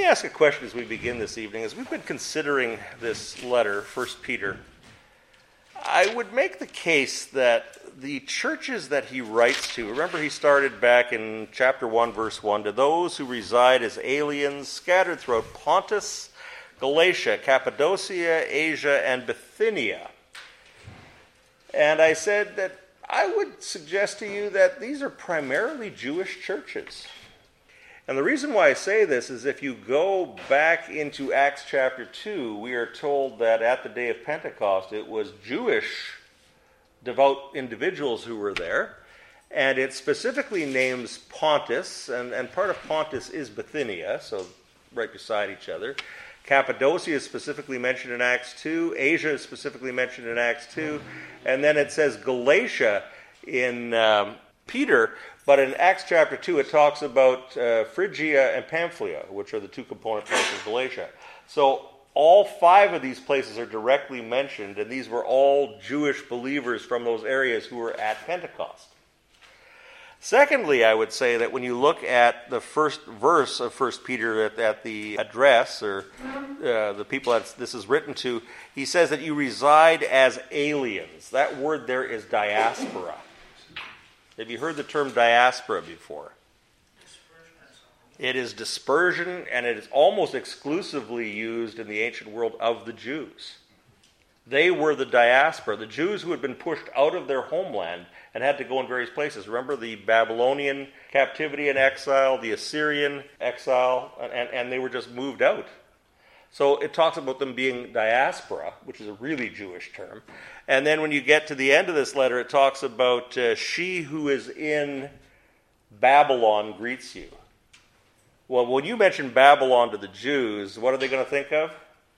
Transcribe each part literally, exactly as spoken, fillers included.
me ask a question as we begin this evening. As we've been considering this letter, First Peter, I would make the case that the churches that he writes to, remember he started back in chapter one, verse one, to those who reside as aliens scattered throughout Pontus, Galatia, Cappadocia, Asia, and Bithynia. And I said that I would suggest to you that these are primarily Jewish churches. And the reason why I say this is if you go back into Acts chapter two, we are told that at the day of Pentecost it was Jewish devout individuals who were there. And it specifically names Pontus, and, and part of Pontus is Bithynia, so right beside each other. Cappadocia is specifically mentioned in Acts two. Asia is specifically mentioned in Acts two. And then it says Galatia in um, Peter. But in Acts chapter two, it talks about uh, Phrygia and Pamphylia, which are the two component parts of Galatia. So all five of these places are directly mentioned, and these were all Jewish believers from those areas who were at Pentecost. Secondly, I would say that when you look at the first verse of First Peter at, at the address, or uh, the people that this is written to, he says that you reside as aliens. That word there is diaspora. Have you heard the term diaspora before? It is dispersion, and it is almost exclusively used in the ancient world of the Jews. They were the diaspora, the Jews who had been pushed out of their homeland and had to go in various places. Remember the Babylonian captivity and exile, the Assyrian exile, and, and they were just moved out. So it talks about them being diaspora, which is a really Jewish term. And then when you get to the end of this letter, it talks about uh, she who is in Babylon greets you. Well, when you mention Babylon to the Jews, what are they going to think of?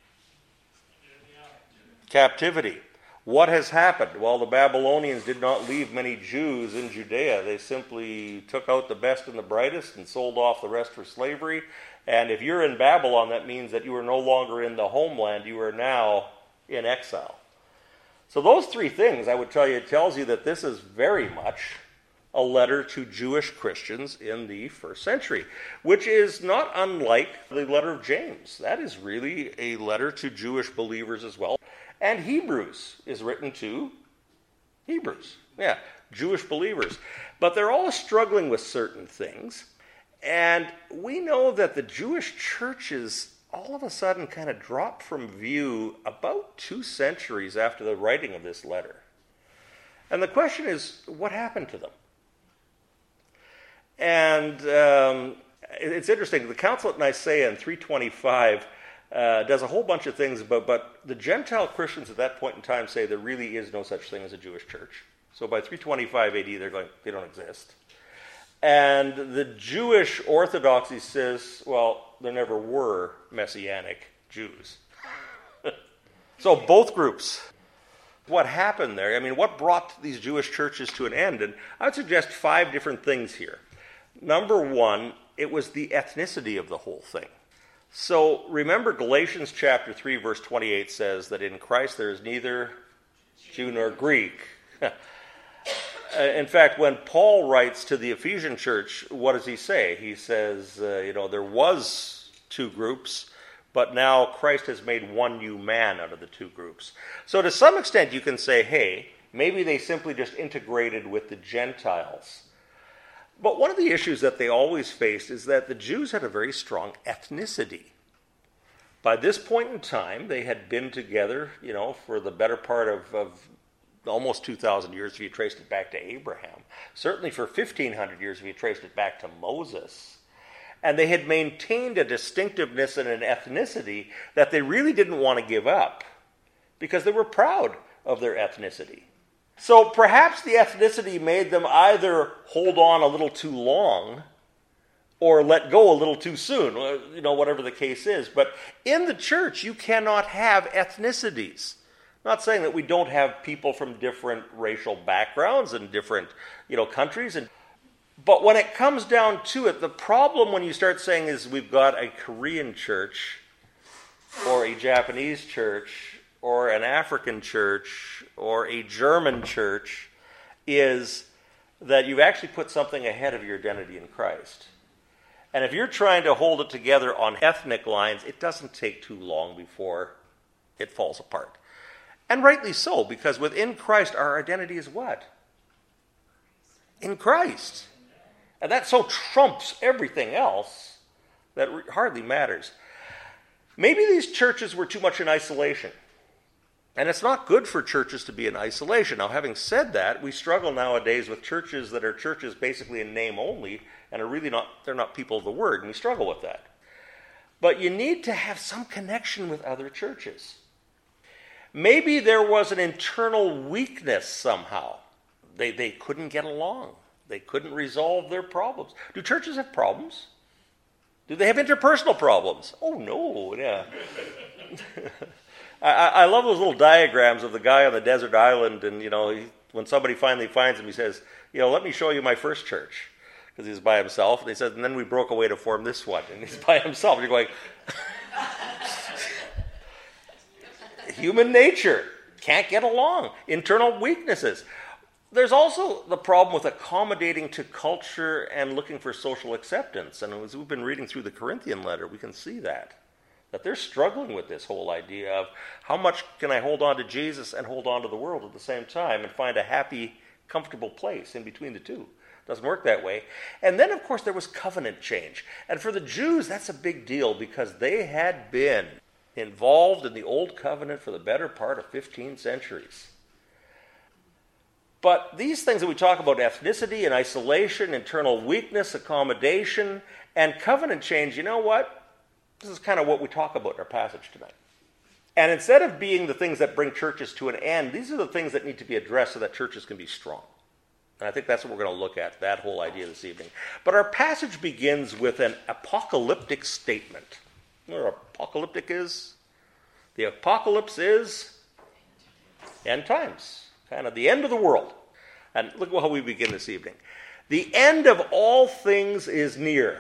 Captivity. What has happened? Well, the Babylonians did not leave many Jews in Judea. They simply took out the best and the brightest and sold off the rest for slavery. And if you're in Babylon, that means that you are no longer in the homeland. You are now in exile. So those three things, I would tell you, it tells you that this is very much a letter to Jewish Christians in the first century, which is not unlike the letter of James. That is really a letter to Jewish believers as well. And Hebrews is written to Hebrews. Yeah, Jewish believers. But they're all struggling with certain things. And we know that the Jewish churches all of a sudden kind of dropped from view about two centuries after the writing of this letter. And the question is, what happened to them? And um, it's interesting. The Council at Nicaea in three twenty-five uh, does a whole bunch of things, but, but the Gentile Christians at that point in time say there really is no such thing as a Jewish church. So by three twenty-five A D, they're going, they don't exist. And the Jewish orthodoxy says, well, there never were Messianic Jews. So both groups. What happened there? I mean, what brought these Jewish churches to an end? And I would suggest five different things here. Number one, it was the ethnicity of the whole thing. So remember Galatians chapter three, verse twenty-eight says that in Christ there is neither Jew nor Greek. In fact, when Paul writes to the Ephesian church, what does he say? He says, uh, you know, there was two groups, but now Christ has made one new man out of the two groups. So to some extent you can say, hey, maybe they simply just integrated with the Gentiles. But one of the issues that they always faced is that the Jews had a very strong ethnicity. By this point in time, they had been together, you know, for the better part of, of almost two thousand years if you traced it back to Abraham. Certainly for fifteen hundred years if you traced it back to Moses. And they had maintained a distinctiveness and an ethnicity that they really didn't want to give up because they were proud of their ethnicity. So perhaps the ethnicity made them either hold on a little too long or let go a little too soon, you know, whatever the case is. But in the church, you cannot have ethnicities. I'm not saying that we don't have people from different racial backgrounds and different, you know, countries. And, but when it comes down to it, the problem when you start saying is we've got a Korean church or a Japanese church or an African church or a German church is that you've actually put something ahead of your identity in Christ. And if you're trying to hold it together on ethnic lines, it doesn't take too long before it falls apart. And rightly so, because within Christ, our identity is what? In Christ. And that so trumps everything else that hardly matters. Maybe these churches were too much in isolation. And it's not good for churches to be in isolation. Now, having said that, we struggle nowadays with churches that are churches basically in name only and are really not, they're not people of the word, and we struggle with that. But you need to have some connection with other churches. Maybe there was an internal weakness somehow. They, they couldn't get along. They couldn't resolve their problems. Do churches have problems? Do they have interpersonal problems? Oh, no, yeah. I, I love those little diagrams of the guy on the desert island, and, you know, he, when somebody finally finds him, he says, you know, let me show you my first church, because he's by himself. And he says, and then we broke away to form this one, and he's by himself. And you're going, human nature, can't get along, internal weaknesses. There's also the problem with accommodating to culture and looking for social acceptance. And as we've been reading through the Corinthian letter, we can see that. That they're struggling with this whole idea of how much can I hold on to Jesus and hold on to the world at the same time and find a happy, comfortable place in between the two. Doesn't work that way. And then, of course, there was covenant change. And for the Jews, that's a big deal because they had been involved in the old covenant for the better part of fifteen centuries. But these things that we talk about, ethnicity and isolation, internal weakness, accommodation, and covenant change, you know what? This is kind of what we talk about in our passage tonight. And instead of being the things that bring churches to an end, these are the things that need to be addressed so that churches can be strong. And I think that's what we're going to look at, that whole idea this evening. But our passage begins with an apocalyptic statement. You know what apocalyptic is? The apocalypse is end times, kind of the end of the world. And look at how we begin this evening. The end of all things is near.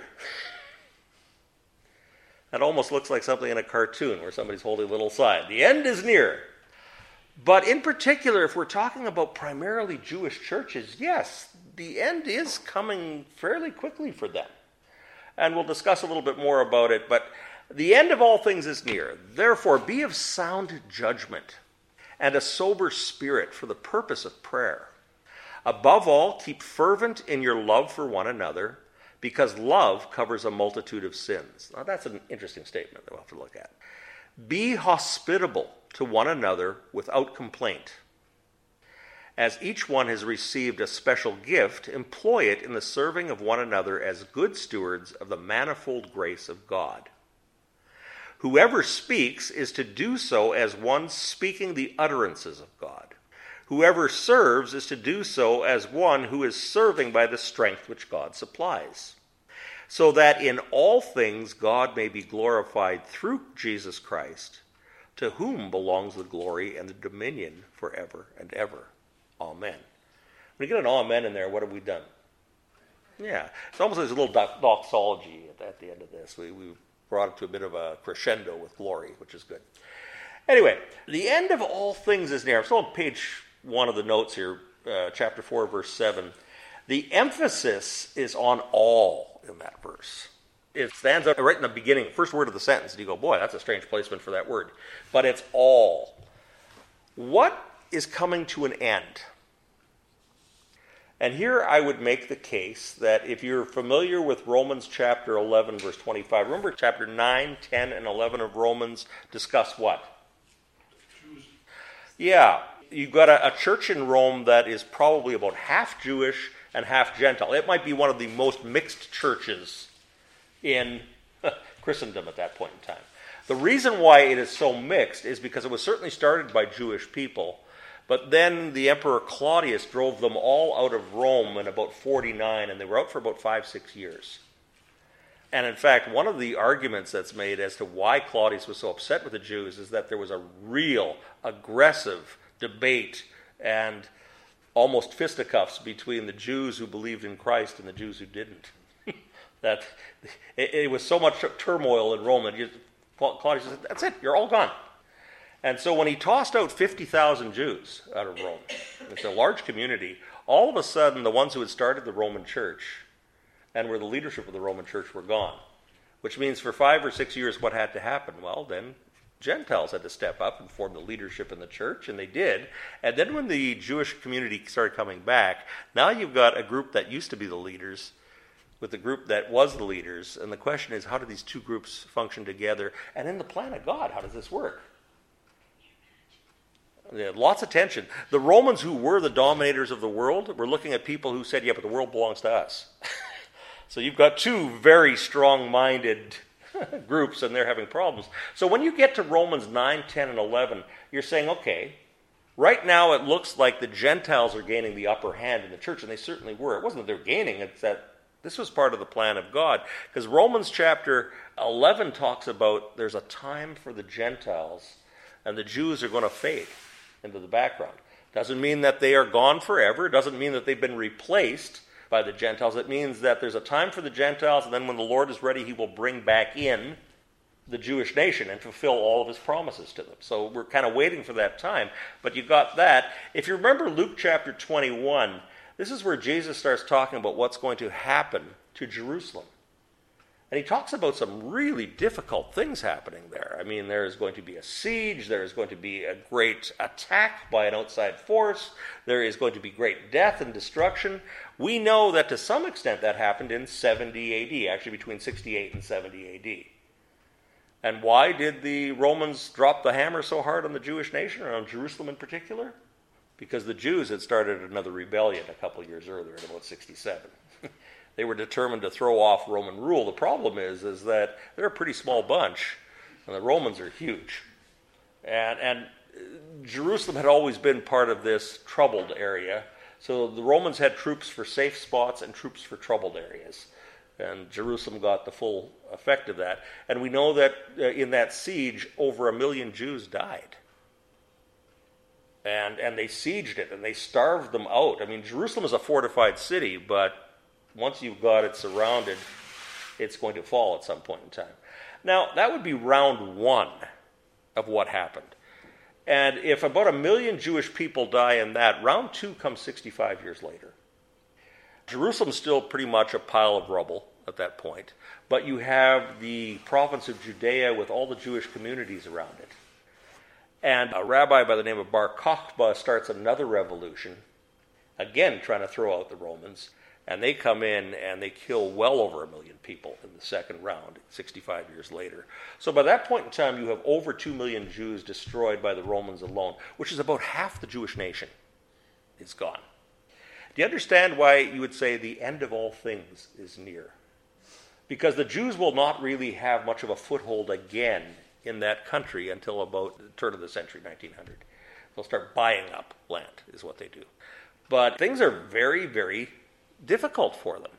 That almost looks like something in a cartoon where somebody's holding a little sign. The end is near. But in particular, if we're talking about primarily Jewish churches, yes, the end is coming fairly quickly for them. And we'll discuss a little bit more about it, but the end of all things is near. Therefore, be of sound judgment and a sober spirit for the purpose of prayer. Above all, keep fervent in your love for one another, because love covers a multitude of sins. Now, that's an interesting statement that we'll have to look at. Be hospitable to one another without complaint. As each one has received a special gift, employ it in the serving of one another as good stewards of the manifold grace of God. Whoever speaks is to do so as one speaking the utterances of God. Whoever serves is to do so as one who is serving by the strength which God supplies, so that in all things God may be glorified through Jesus Christ, to whom belongs the glory and the dominion forever and ever. Amen. When you get an amen in there, what have we done? Yeah, it's almost like a little doxology at, at the end of this. We, we brought it to a bit of a crescendo with glory, which is good. Anyway, the end of all things is near. I'm still on page one of the notes here, uh, chapter four, verse seven. The emphasis is on all in that verse. It stands out right in the beginning, first word of the sentence, and you go, boy, that's a strange placement for that word. But it's all. What is coming to an end? And here I would make the case that if you're familiar with Romans chapter eleven, verse twenty-five, remember chapter nine, ten, and eleven of Romans discuss what? Yeah, you've got a, a church in Rome that is probably about half Jewish and half Gentile. It might be one of the most mixed churches in Christendom at that point in time. The reason why it is so mixed is because it was certainly started by Jewish people, but then the Emperor Claudius drove them all out of Rome in about forty-nine, and they were out for about five, six years. And in fact, one of the arguments that's made as to why Claudius was so upset with the Jews is that there was a real aggressive debate and almost fisticuffs between the Jews who believed in Christ and the Jews who didn't. That it, it was so much turmoil in Rome, and Claudius said, that's it, you're all gone. And so when he tossed out fifty thousand Jews out of Rome, it's a large community, all of a sudden the ones who had started the Roman church and where the leadership of the Roman Church were gone. Which means for five or six years what had to happen? Well, then Gentiles had to step up and form the leadership in the church, and they did. And then when the Jewish community started coming back, now you've got a group that used to be the leaders with the group that was the leaders. And the question is, how do these two groups function together? And in the plan of God, how does this work? Yeah, lots of tension. The Romans, who were the dominators of the world, were looking at people who said, yeah, but the world belongs to us. So you've got two very strong-minded groups, and they're having problems. So when you get to Romans nine, ten, and eleven, you're saying, okay, right now it looks like the Gentiles are gaining the upper hand in the church, and they certainly were. It wasn't that they're gaining, it's that this was part of the plan of God. Because Romans chapter eleven talks about there's a time for the Gentiles, and the Jews are going to fade into the background. Doesn't mean that they are gone forever. It doesn't mean that they've been replaced by the Gentiles. It means that there's a time for the Gentiles, and then when the Lord is ready, he will bring back in the Jewish nation and fulfill all of his promises to them. So we're kind of waiting for that time. But you got that. If you remember Luke chapter twenty-one, this is where Jesus starts talking about what's going to happen to Jerusalem. And he talks about some really difficult things happening there. I mean, there is going to be a siege. There is going to be a great attack by an outside force. There is going to be great death and destruction. We know that to some extent that happened in seventy A D, actually between sixty-eight and seventy A D. And why did the Romans drop the hammer so hard on the Jewish nation, or on Jerusalem in particular? Because the Jews had started another rebellion a couple of years earlier, in about sixty-seven. They were determined to throw off Roman rule. The problem is, is that they're a pretty small bunch, and the Romans are huge. And, and Jerusalem had always been part of this troubled area. So the Romans had troops for safe spots and troops for troubled areas. And Jerusalem got the full effect of that. And we know that uh, in that siege, over a million Jews died. And, and they sieged it, and they starved them out. I mean, Jerusalem is a fortified city, but once you've got it surrounded, it's going to fall at some point in time. Now, that would be round one of what happened. And if about a million Jewish people die in that, round two comes sixty-five years later. Jerusalem's still pretty much a pile of rubble at that point, but you have the province of Judea with all the Jewish communities around it. And a rabbi by the name of Bar Kokhba starts another revolution, again trying to throw out the Romans. And they come in and they kill well over a million people in the second round, sixty-five years later. So by that point in time, you have over two million Jews destroyed by the Romans alone, which is about half the Jewish nation is gone. Do you understand why you would say the end of all things is near? Because the Jews will not really have much of a foothold again in that country until about the turn of the century, nineteen hundred. They'll start buying up land, is what they do. But things are very, very difficult for them.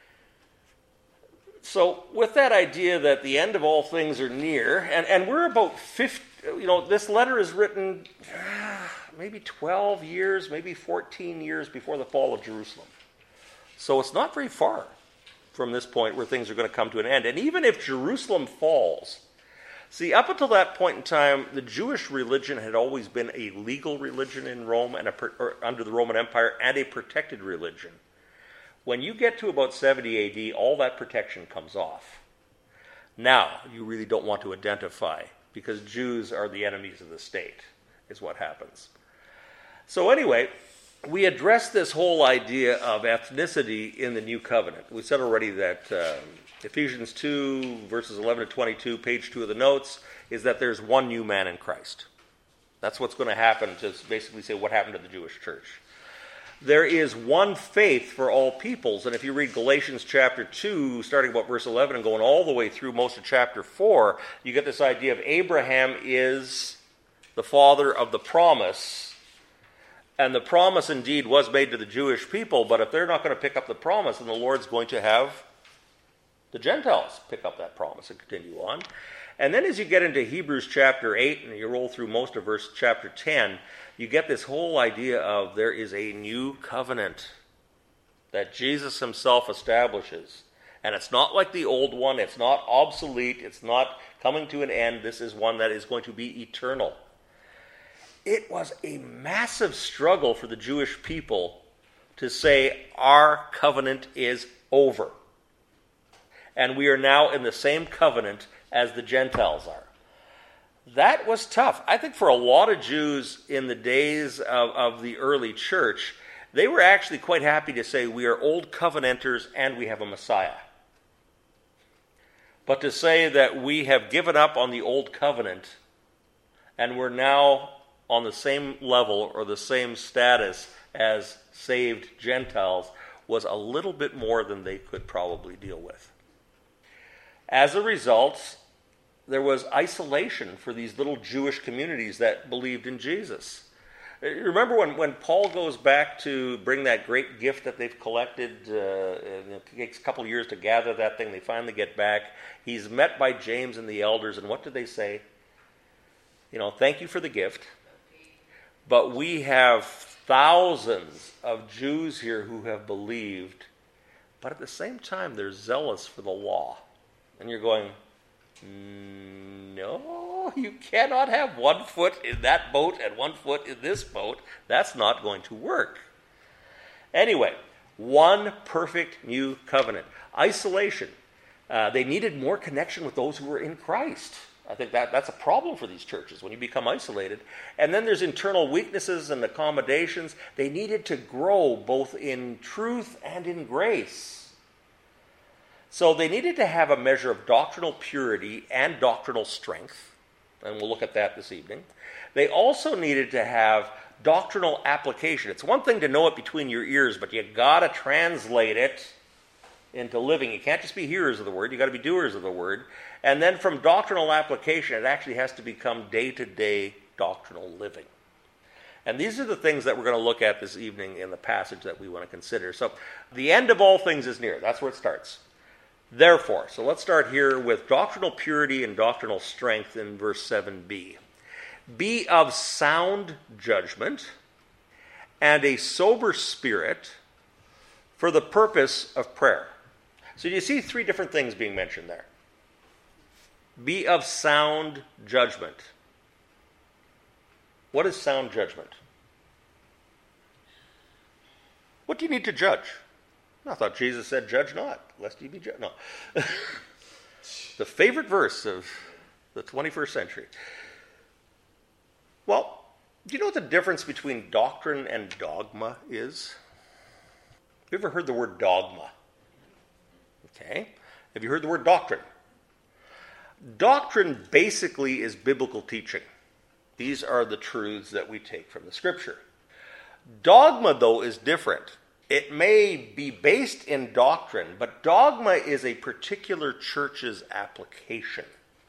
So with that idea that the end of all things are near, and, and we're about fifty, you know, this letter is written uh, maybe twelve years, maybe fourteen years before the fall of Jerusalem. So it's not very far from this point where things are going to come to an end. And even if Jerusalem falls, see, up until that point in time, the Jewish religion had always been a legal religion in Rome and a, or under the Roman Empire, and a protected religion. When you get to about seventy A D, all that protection comes off. Now, you really don't want to identify, because Jews are the enemies of the state, is what happens. So anyway, we addressed this whole idea of ethnicity in the New Covenant. We said already that uh, Ephesians two, verses eleven to twenty-two, page two of the notes, is that there's one new man in Christ. That's what's going to happen, to basically say what happened to the Jewish church. There is one faith for all peoples, and if you read Galatians chapter two, starting about verse eleven and going all the way through most of chapter four, you get this idea of Abraham is the father of the promise, and the promise indeed was made to the Jewish people, but if they're not going to pick up the promise, then the Lord's going to have the Gentiles pick up that promise and continue on. And then as you get into Hebrews chapter eight, and you roll through most of verse chapter ten, you get this whole idea of there is a new covenant that Jesus himself establishes. And it's not like the old one. It's not obsolete. It's not coming to an end. This is one that is going to be eternal. It was a massive struggle for the Jewish people to say, our covenant is over. and we are now in the same covenant as the Gentiles are. That was tough. I think for a lot of Jews in the days of, of the early church, they were actually quite happy to say we are old covenanters and we have a Messiah. But to say that we have given up on the old covenant and we're now on the same level or the same status as saved Gentiles was a little bit more than they could probably deal with. As a result, there was isolation for these little Jewish communities that believed in Jesus. Remember when, when Paul goes back to bring that great gift that they've collected, uh, it takes a couple of years to gather that thing, they finally get back. He's met by James and the elders, and what did they say? You know, thank you for the gift, but we have thousands of Jews here who have believed, but at the same time they're zealous for the law. And you're going, no, you cannot have one foot in that boat and one foot in this boat. That's not going to work. Anyway, one perfect new covenant. Isolation. Uh, they needed more connection with those who were in Christ. I think that that's a problem for these churches when you become isolated. And then there's internal weaknesses and accommodations. They needed to grow both in truth and in grace. So they needed to have a measure of doctrinal purity and doctrinal strength, and we'll look at that this evening. They also needed to have doctrinal application. It's one thing to know it between your ears, but you got to translate it into living. You can't just be hearers of the word, you got to be doers of the word. And then from doctrinal application, it actually has to become day-to-day doctrinal living. And these are the things that we're going to look at this evening in the passage that we want to consider. So the end of all things is near. That's where it starts. Therefore, so let's start here with doctrinal purity and doctrinal strength in verse seven b. Be of sound judgment and a sober spirit for the purpose of prayer. So you see three different things being mentioned there. Be of sound judgment. What is sound judgment? What do you need to judge? I thought Jesus said, judge not, lest ye be judged. No. The favorite verse of the twenty-first century. Well, do you know what the difference between doctrine and dogma is? Have you ever heard the word dogma? Okay. Have you heard the word doctrine? Doctrine basically is biblical teaching. These are the truths that we take from the Scripture. Dogma, though, is different. It may be based in doctrine, but dogma is a particular church's application.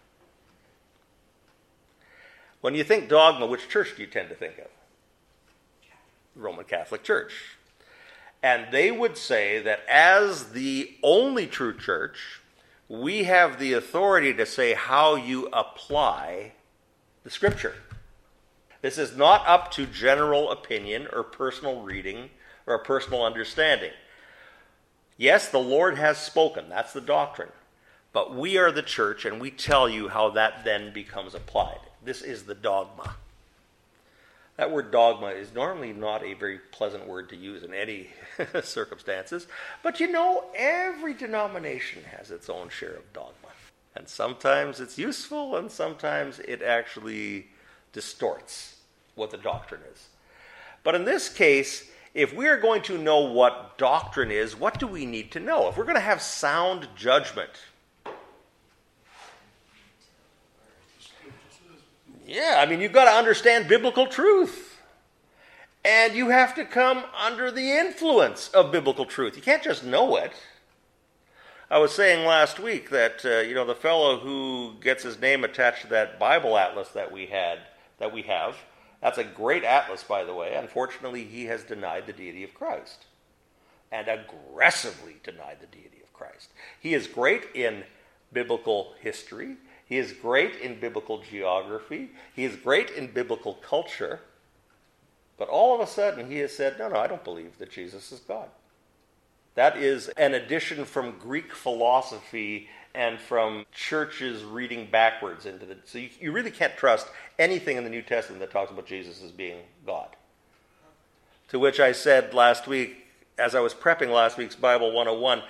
When you think dogma, which church do you tend to think of? The Roman Catholic Church. And they would say that as the only true church, we have the authority to say how you apply the Scripture. This is not up to general opinion or personal reading or a personal understanding. Yes, the Lord has spoken. That's the doctrine. But we are the church, and we tell you how that then becomes applied. This is the dogma. That word dogma is normally not a very pleasant word to use in any circumstances. But you know, every denomination has its own share of dogma. And sometimes it's useful, and sometimes it actually distorts what the doctrine is. But in this case, if we are going to know what doctrine is, what do we need to know? If we're going to have sound judgment, yeah, I mean, you've got to understand biblical truth. And you have to come under the influence of biblical truth. You can't just know it. I was saying last week that, uh, you know, the fellow who gets his name attached to that Bible atlas that we had, that we have, that's a great atlas, by the way. Unfortunately, he has denied the deity of Christ. And aggressively denied the deity of Christ. He is great in biblical history. He is great in biblical geography. He is great in biblical culture. But all of a sudden, he has said, no, no, I don't believe that Jesus is God. That is an addition from Greek philosophy and from churches reading backwards into the... So you, you really can't trust anything in the New Testament that talks about Jesus as being God. To which I said last week, as I was prepping last week's Bible one oh one,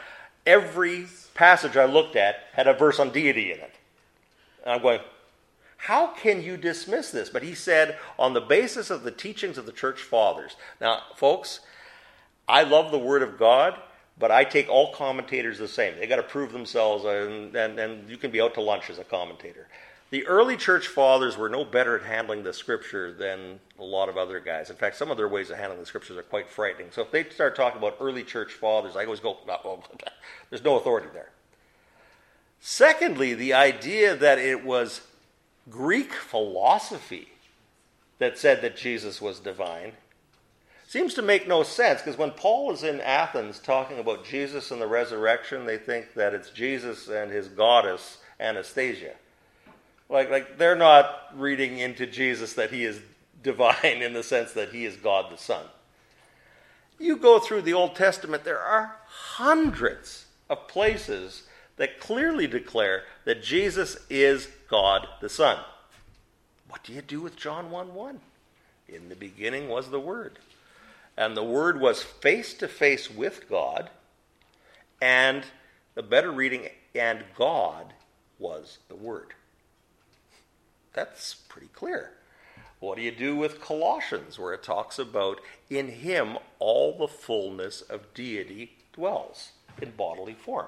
every passage I looked at had a verse on deity in it. And I'm going, how can you dismiss this? But he said, on the basis of the teachings of the church fathers. Now, folks, I love the Word of God, but I take all commentators the same. They got to prove themselves, and, and, and you can be out to lunch as a commentator. The early church fathers were no better at handling the Scripture than a lot of other guys. In fact, some of their ways of handling the Scriptures are quite frightening. So if they start talking about early church fathers, I always go, oh, there's no authority there. Secondly, the idea that it was Greek philosophy that said that Jesus was divine seems to make no sense, because when Paul is in Athens talking about Jesus and the resurrection, they think that it's Jesus and his goddess, Anastasia. Like, like they're not reading into Jesus that he is divine in the sense that he is God the Son. You go through the Old Testament, there are hundreds of places that clearly declare that Jesus is God the Son. What do you do with John one one? In the beginning was the Word. And the Word was face to face with God, and the better reading, and God was the Word. That's pretty clear. What do you do with Colossians, where it talks about, in him all the fullness of deity dwells in bodily form?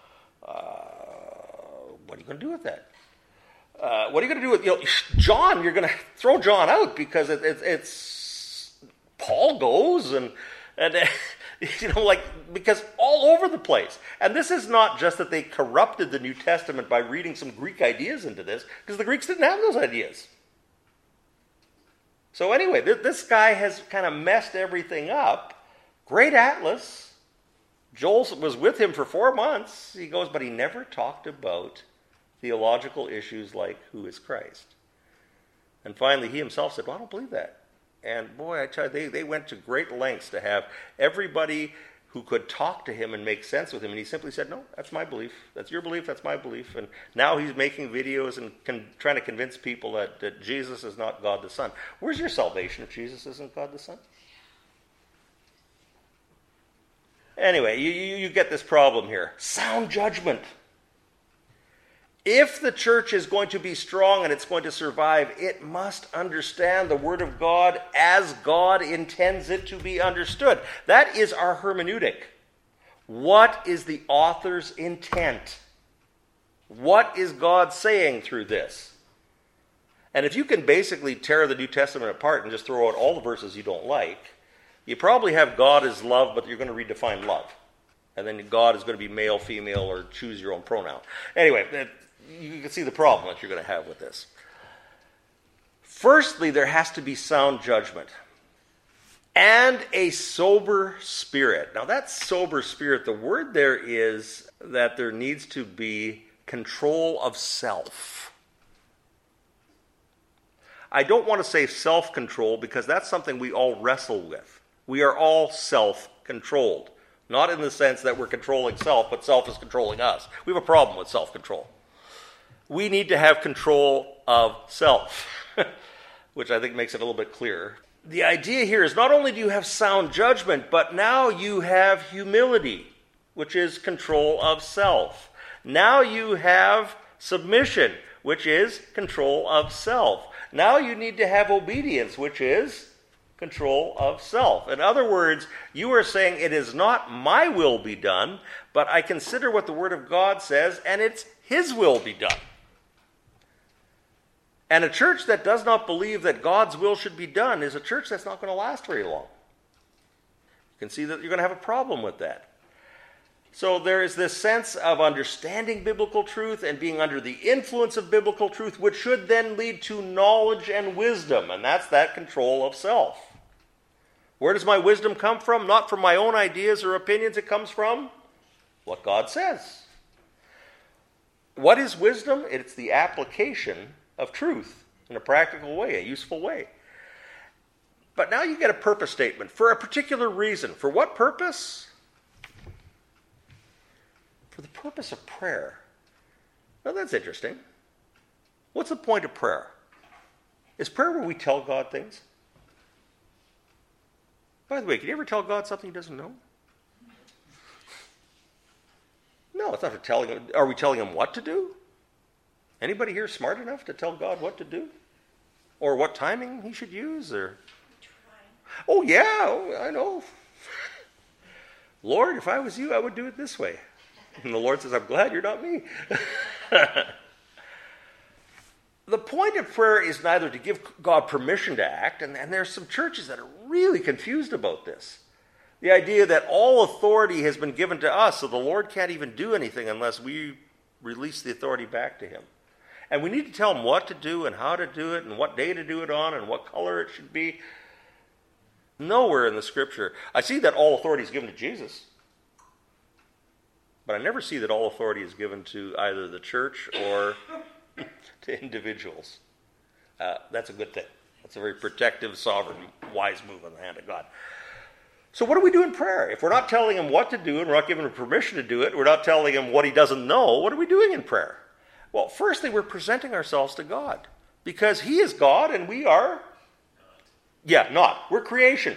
Uh, what are you going to do with that? Uh, what are you going to do with, you know, John? You're going to throw John out because it, it, it's Paul goes and and you know, like, because all over the place. And this is not just that they corrupted the New Testament by reading some Greek ideas into this, because the Greeks didn't have those ideas. So anyway, th- this guy has kind of messed everything up. Great atlas. Joel was with him for four months. He goes, but he never talked about theological issues like who is Christ. And finally, he himself said, well, I don't believe that. And boy, I tell you, they, they went to great lengths to have everybody who could talk to him and make sense with him. And he simply said, no, that's my belief. That's your belief. That's my belief. And now he's making videos and con- trying to convince people that, that Jesus is not God the Son. Where's your salvation if Jesus isn't God the Son? Anyway, you, you, you get this problem here. Sound judgment. If the church is going to be strong and it's going to survive, it must understand the Word of God as God intends it to be understood. That is our hermeneutic. What is the author's intent? What is God saying through this? And if you can basically tear the New Testament apart and just throw out all the verses you don't like, you probably have God as love, but you're going to redefine love. And then God is going to be male, female, or choose your own pronoun. Anyway, you can see the problem that you're going to have with this. Firstly, there has to be sound judgment and a sober spirit. Now, that sober spirit, the word there is that there needs to be control of self. I don't want to say self-control because that's something we all wrestle with. We are all self-controlled. Not in the sense that we're controlling self, but self is controlling us. We have a problem with self-control. We need to have control of self, which I think makes it a little bit clearer. The idea here is not only do you have sound judgment, but now you have humility, which is control of self. Now you have submission, which is control of self. Now you need to have obedience, which is control of self. In other words, you are saying it is not my will be done, but I consider what the Word of God says, and it's His will be done. And a church that does not believe that God's will should be done is a church that's not going to last very long. You can see that you're going to have a problem with that. So there is this sense of understanding biblical truth and being under the influence of biblical truth, which should then lead to knowledge and wisdom, and that's that control of self. Where does my wisdom come from? Not from my own ideas or opinions. It comes from what God says. What is wisdom? It's the application of truth in a practical way, a useful way. But now you get a purpose statement for a particular reason. For what purpose? For the purpose of prayer. Now that's interesting. What's the point of prayer? Is prayer where we tell God things? By the way, can you ever tell God something He doesn't know? No, it's not for telling him. Are we telling him what to do? Anybody here smart enough to tell God what to do? Or what timing he should use? Or oh, yeah, oh, I know. Lord, if I was you, I would do it this way. And the Lord says, I'm glad you're not me. The point of prayer is neither to give God permission to act, and, and there's some churches that are really confused about this. The idea that all authority has been given to us, so the Lord can't even do anything unless we release the authority back to him. And we need to tell him what to do and how to do it and what day to do it on and what color it should be. Nowhere in the Scripture. I see that all authority is given to Jesus. But I never see that all authority is given to either the church or to individuals. Uh, that's a good thing. That's a very protective, sovereign, wise move on the hand of God. So what do we do in prayer? If we're not telling him what to do and we're not giving him permission to do it, we're not telling him what he doesn't know, what are we doing in prayer? Well, firstly, we're presenting ourselves to God. Because he is God and we are... Yeah, not. We're creation.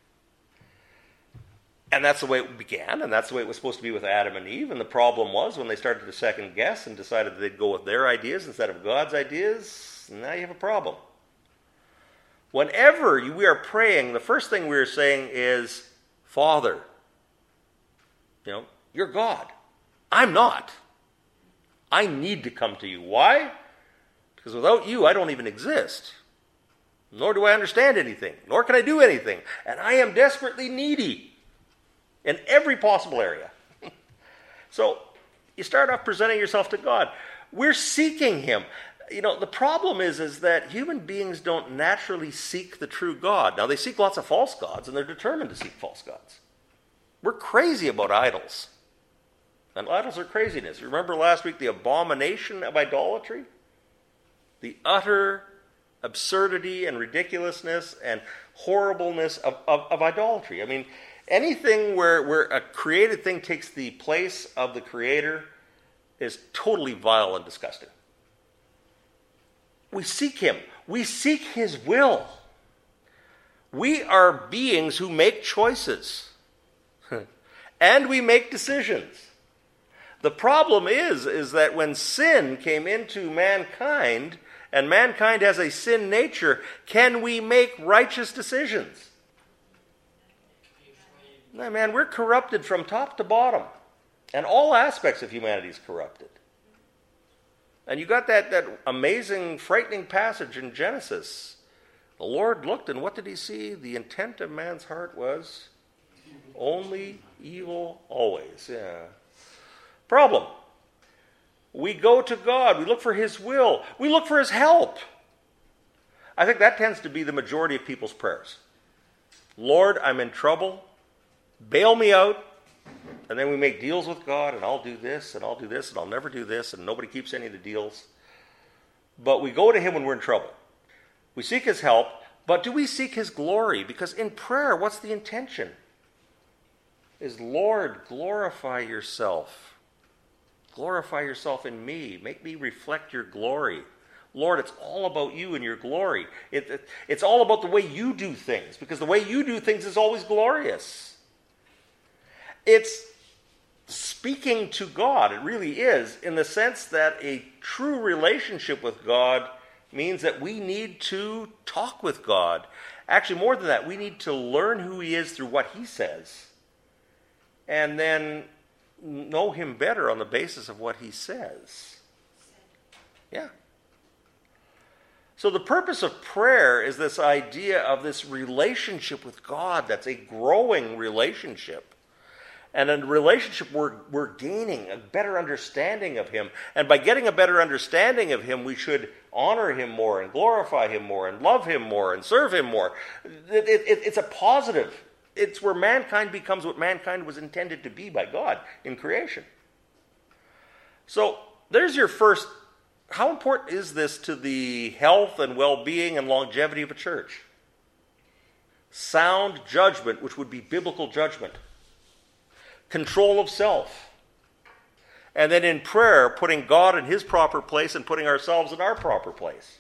And that's the way it began, and that's the way it was supposed to be with Adam and Eve. And the problem was when they started to second guess and decided they'd go with their ideas instead of God's ideas, now you have a problem. Whenever you, we are praying, the first thing we are saying is, Father, you know, you're God. I'm not. I need to come to you. Why? Because without you, I don't even exist. Nor do I understand anything. Nor can I do anything. And I am desperately needy. In every possible area. So, you start off presenting yourself to God. We're seeking him. You know, the problem is, is that human beings don't naturally seek the true God. Now, they seek lots of false gods, and they're determined to seek false gods. We're crazy about idols. And idols are craziness. Remember last week the abomination of idolatry? The utter absurdity and ridiculousness and horribleness of, of, of idolatry. I mean... Anything where, where a created thing takes the place of the creator is totally vile and disgusting. We seek him. We seek his will. We are beings who make choices. And we make decisions. The problem is, is that when sin came into mankind, and mankind has a sin nature, can we make righteous decisions? No, man, we're corrupted from top to bottom. And all aspects of humanity is corrupted. And you got that, that amazing, frightening passage in Genesis. The Lord looked, and what did he see? The intent of man's heart was only evil always. Yeah. Problem. We go to God. We look for his will. We look for his help. I think that tends to be the majority of people's prayers. Lord, I'm in trouble. Bail me out, and then we make deals with God, and I'll do this, and I'll do this, and I'll never do this, and nobody keeps any of the deals. But we go to him when we're in trouble. We seek his help, but do we seek his glory? Because in prayer, what's the intention? Is, Lord, glorify yourself. Glorify yourself in me. Make me reflect your glory. Lord, it's all about you and your glory. It, it, it's all about the way you do things, because the way you do things is always glorious. It's speaking to God, it really is, in the sense that a true relationship with God means that we need to talk with God. Actually, more than that, we need to learn who he is through what he says, and then know him better on the basis of what he says. Yeah. So the purpose of prayer is this idea of this relationship with God that's a growing relationship. And in a relationship, we're, we're gaining a better understanding of him. And by getting a better understanding of him, we should honor him more and glorify him more and love him more and serve him more. It, it, it's a positive. It's where mankind becomes what mankind was intended to be by God in creation. So there's your first. How important is this to the health and well-being and longevity of a church? Sound judgment, which would be biblical judgment. Control of self. And then in prayer, putting God in his proper place and putting ourselves in our proper place.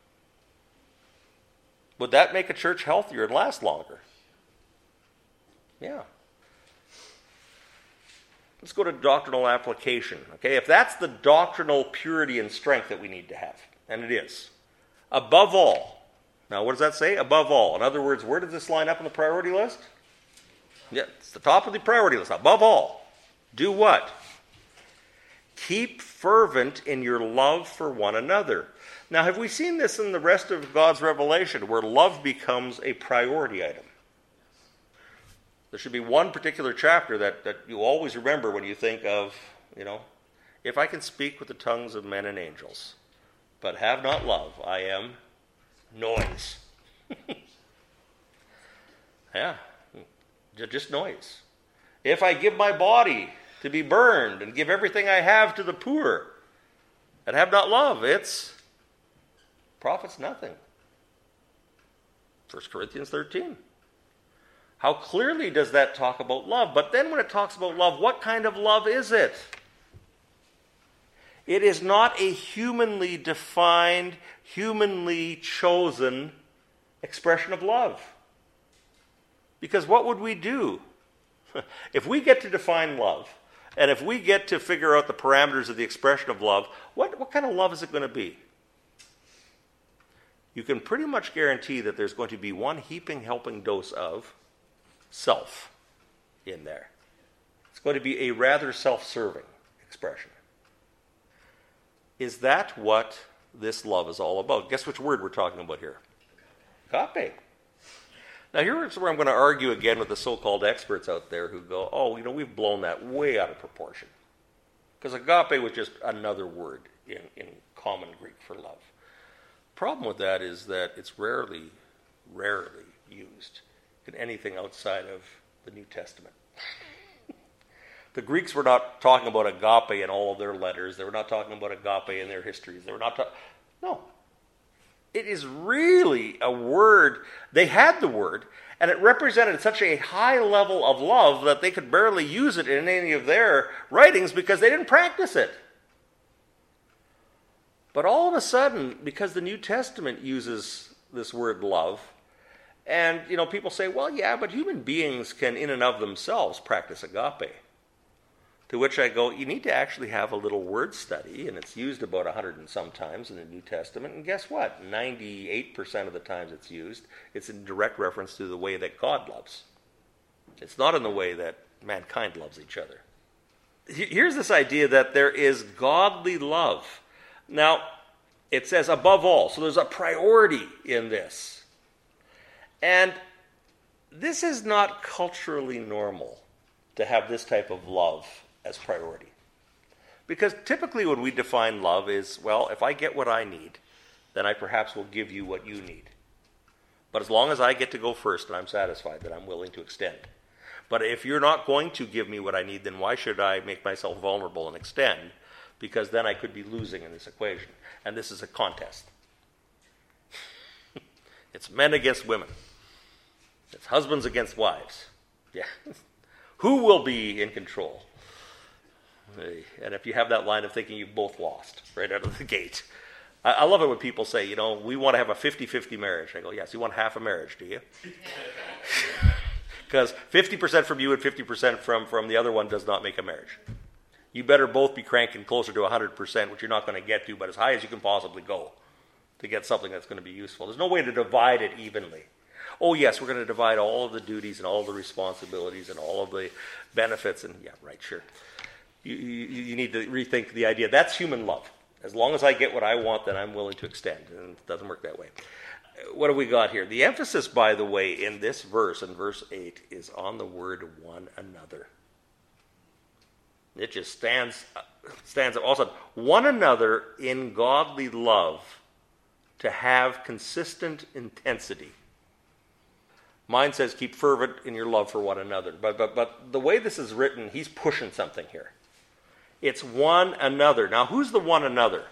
Would that make a church healthier and last longer? Yeah. Let's go to doctrinal application. Okay, if that's the doctrinal purity and strength that we need to have, and it is, above all. Now, what does that say? Above all. In other words, where does this line up on the priority list? Yeah, it's the top of the priority list. Above all, do what? Keep fervent in your love for one another. Now, have we seen this in the rest of God's revelation, where love becomes a priority item? There should be one particular chapter that, that you always remember when you think of, you know, if I can speak with the tongues of men and angels, but have not love, I am noise. Yeah, just noise. If I give my body to be burned and give everything I have to the poor and have not love, it's profits nothing. First Corinthians thirteen. How clearly does that talk about love? But then when it talks about love, what kind of love is it? It is not a humanly defined, humanly chosen expression of love. Because what would we do? If we get to define love, and if we get to figure out the parameters of the expression of love, what, what kind of love is it going to be? You can pretty much guarantee that there's going to be one heaping, helping dose of self in there. It's going to be a rather self-serving expression. Is that what this love is all about? Guess which word we're talking about here? Agape. Now here's where I'm going to argue again with the so-called experts out there who go, oh, you know, we've blown that way out of proportion. Because agape was just another word in, in common Greek for love. Problem with that is that it's rarely, rarely used in anything outside of the New Testament. The Greeks were not talking about agape in all of their letters. They were not talking about agape in their histories. They were not talking... No. It is really a word. They had the word, and it represented such a high level of love that they could barely use it in any of their writings because they didn't practice it. But all of a sudden, because the New Testament uses this word love, and, you know, people say, well, yeah, but human beings can in and of themselves practice agape. To which I go, you need to actually have a little word study, and it's used about a hundred and some times in the New Testament, and guess what? ninety-eight percent of the times it's used, it's in direct reference to the way that God loves. It's not in the way that mankind loves each other. Here's this idea that there is godly love. Now, it says above all, so there's a priority in this. And this is not culturally normal to have this type of love as priority. Because typically when we define love is, well, if I get what I need, then I perhaps will give you what you need. But as long as I get to go first and I'm satisfied, then I'm willing to extend. But if you're not going to give me what I need, then why should I make myself vulnerable and extend? Because then I could be losing in this equation. And this is a contest. It's men against women. It's husbands against wives. Yeah. Who will be in control? And if you have that line of thinking, you've both lost right out of the gate. I, I love it when people say, you know, we want to have a fifty-fifty marriage. I go, yes, you want half a marriage, do you? Because fifty percent from you and fifty percent from, from the other one does not make a marriage. You better both be cranking closer to one hundred percent, which you're not going to get to, but as high as you can possibly go to get something that's going to be useful. There's no way to divide it evenly. Oh, yes, we're going to divide all of the duties and all of the responsibilities and all of the benefits. And yeah, right, sure. You, you, you need to rethink the idea. That's human love. As long as I get what I want, then I'm willing to extend. And it doesn't work that way. What have we got here? The emphasis, by the way, in this verse, in verse eight, is on the word one another. It just stands, stands up. All of a sudden, one another in godly love to have consistent intensity. Mine says keep fervent in your love for one another. But, but, but the way this is written, he's pushing something here. It's one another. Now, who's the one another?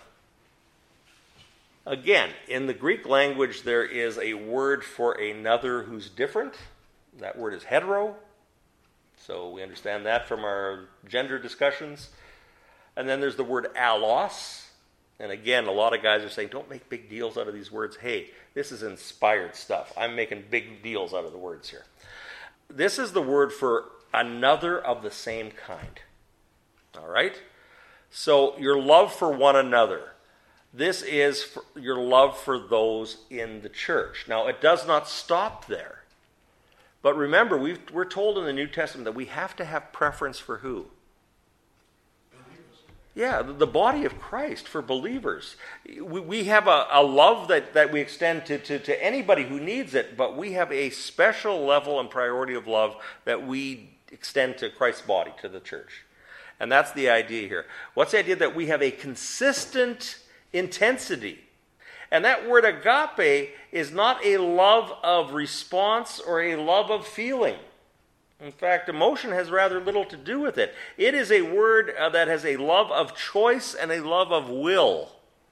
Again, in the Greek language, there is a word for another who's different. That word is hetero. So we understand that from our gender discussions. And then there's the word allos. And again, a lot of guys are saying, don't make big deals out of these words. Hey, this is inspired stuff. I'm making big deals out of the words here. This is the word for another of the same kind. All right? So your love for one another. This is for your love for those in the church. Now, it does not stop there. But remember, we've, we're told in the New Testament that we have to have preference for who? Yeah, the body of Christ, for believers. We, we have a, a love that, that we extend to, to, to anybody who needs it, but we have a special level and priority of love that we extend to Christ's body, to the church. And that's the idea here. What's the idea? That we have a consistent intensity. And that word agape is not a love of response or a love of feeling. In fact, emotion has rather little to do with it. It is a word uh, that has a love of choice and a love of will.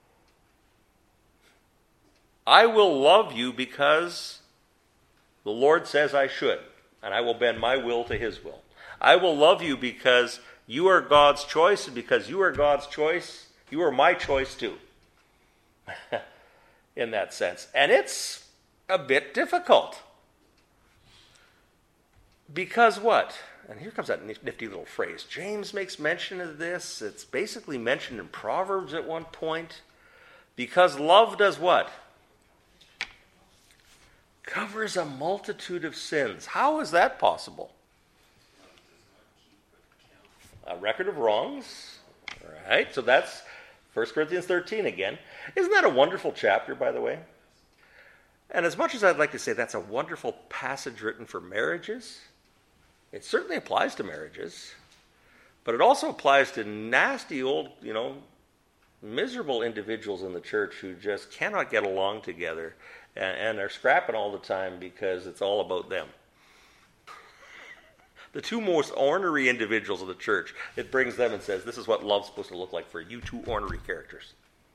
I will love you because the Lord says I should, and I will bend my will to his will. I will love you because you are God's choice, and because you are God's choice, you are my choice too. In that sense. And it's a bit difficult. Because what? And here comes that nifty little phrase. James makes mention of this. It's basically mentioned in Proverbs at one point. Because love does what? Covers a multitude of sins. How is that possible? A record of wrongs. All right, so that's First Corinthians thirteen again. Isn't that a wonderful chapter, by the way? And as much as I'd like to say that's a wonderful passage written for marriages, it certainly applies to marriages, but it also applies to nasty old, you know, miserable individuals in the church who just cannot get along together and, and are scrapping all the time because it's all about them. The two most ornery individuals of the church, it brings them and says, this is what love's supposed to look like for you two ornery characters.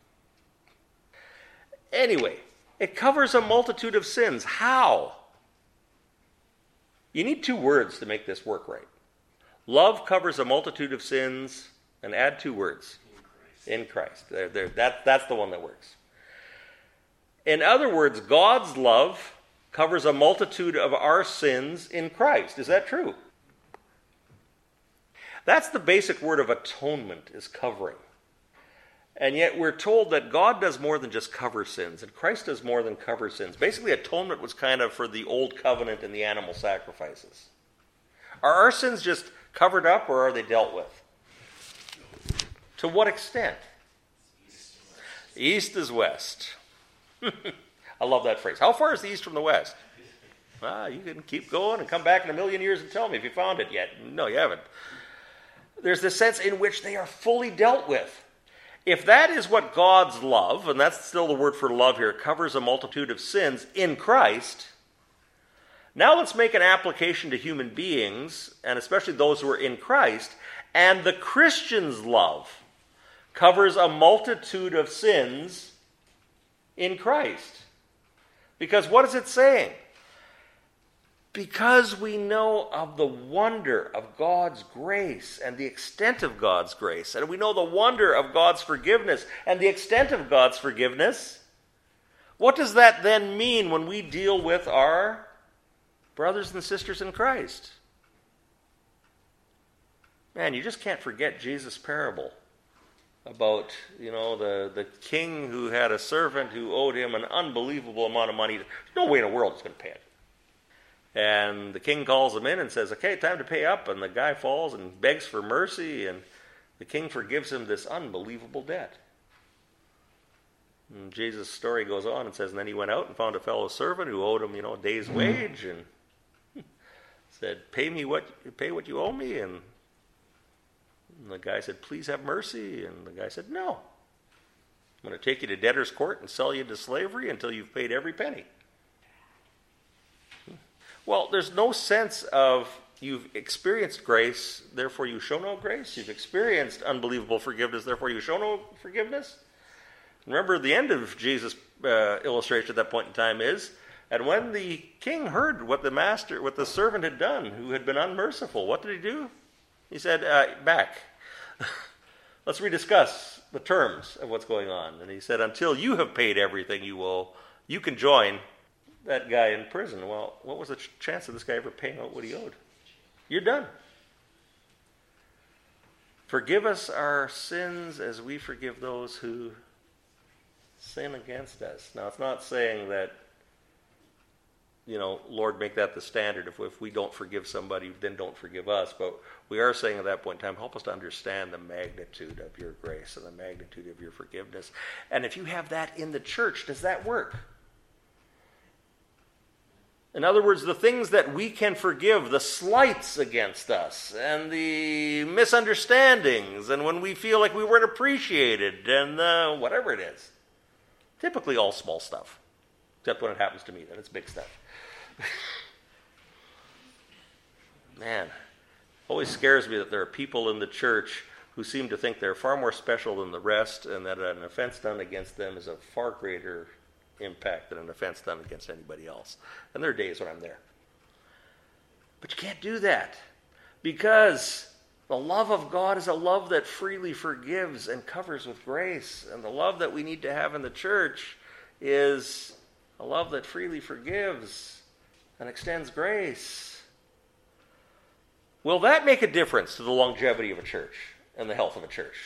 Anyway, it covers a multitude of sins. How? You need two words to make this work right. Love covers a multitude of sins, and add two words. In Christ. In Christ. There, there, that, that's the one that works. In other words, God's love covers a multitude of our sins in Christ. Is that true? That's the basic word of atonement, is covering. And yet we're told that God does more than just cover sins, and Christ does more than cover sins. Basically, atonement was kind of for the old covenant and the animal sacrifices. Are our sins just covered up, or are they dealt with? To what extent? East is west. I love that phrase. How far is the east from the west? Ah, you can keep going and come back in a million years and tell me if you found it yet. No, you haven't. There's this sense in which they are fully dealt with. If that is what God's love, and that's still the word for love here, covers a multitude of sins in Christ, now let's make an application to human beings, and especially those who are in Christ, and the Christian's love covers a multitude of sins in Christ. Because what is it saying? Because we know of the wonder of God's grace and the extent of God's grace, and we know the wonder of God's forgiveness and the extent of God's forgiveness, what does that then mean when we deal with our brothers and sisters in Christ? Man, you just can't forget Jesus' parable about, you know, the, the king who had a servant who owed him an unbelievable amount of money. There's no way in the world he's going to pay it. And the king calls him in and says, okay, time to pay up. And the guy falls and begs for mercy, and the king forgives him this unbelievable debt. And Jesus' story goes on and says, and then he went out and found a fellow servant who owed him, you know, a day's wage, and said, pay me what, pay what you owe me. And the guy said, please have mercy. And the guy said, no. I'm going to take you to debtor's court and sell you into slavery until you've paid every penny. Well, there's no sense of you've experienced grace, therefore you show no grace. You've experienced unbelievable forgiveness, therefore you show no forgiveness. Remember, the end of Jesus' uh, illustration at that point in time is, and when the king heard what the master, what the servant had done, who had been unmerciful, what did he do? He said, uh, back. Let's rediscuss the terms of what's going on. And he said, until you have paid everything you owe, you can join that guy in prison. Well, what was the ch- chance of this guy ever paying out what he owed? You're done. Forgive us our sins as we forgive those who sin against us. Now, it's not saying that, you know, Lord, make that the standard. If, if we don't forgive somebody, then don't forgive us. But we are saying at that point in time, help us to understand the magnitude of your grace and the magnitude of your forgiveness. And if you have that in the church, does that work? In other words, the things that we can forgive, the slights against us, and the misunderstandings, and when we feel like we weren't appreciated, and uh, whatever it is. Typically all small stuff. Except when it happens to me, then it's big stuff. Man, always scares me that there are people in the church who seem to think they're far more special than the rest, and that an offense done against them is of far greater impact than an offense done against anybody else. And there are days when I'm there. But you can't do that, because the love of God is a love that freely forgives and covers with grace. And the love that we need to have in the church is a love that freely forgives and extends grace. Will that make a difference to the longevity of a church and the health of a church?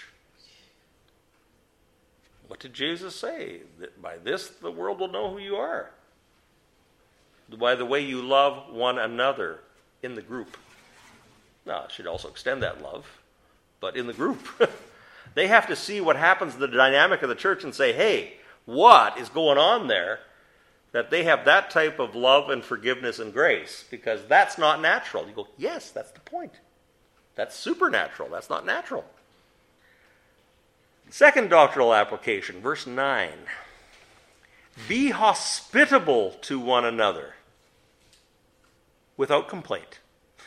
What did Jesus say? That by this the world will know who you are. By the way you love one another in the group. Now, I should also extend that love, but in the group. They have to see what happens in the dynamic of the church and say, hey, what is going on there that they have that type of love and forgiveness and grace? Because that's not natural. You go, yes, that's the point. That's supernatural. That's not natural. Second doctrinal application, verse nine. Be hospitable to one another without complaint.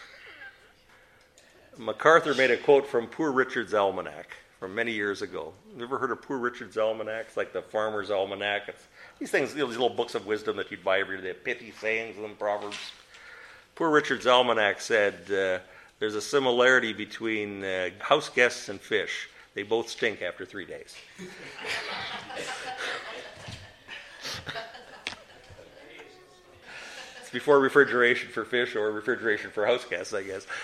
MacArthur made a quote from Poor Richard's Almanac from many years ago. You ever heard of Poor Richard's Almanac? It's like the Farmer's Almanac. It's these things, these little books of wisdom that you'd buy every day, pithy sayings and proverbs. Poor Richard's Almanac said uh, there's a similarity between uh, house guests and fish. They both stink after three days. It's before refrigeration for fish or refrigeration for house guests, I guess.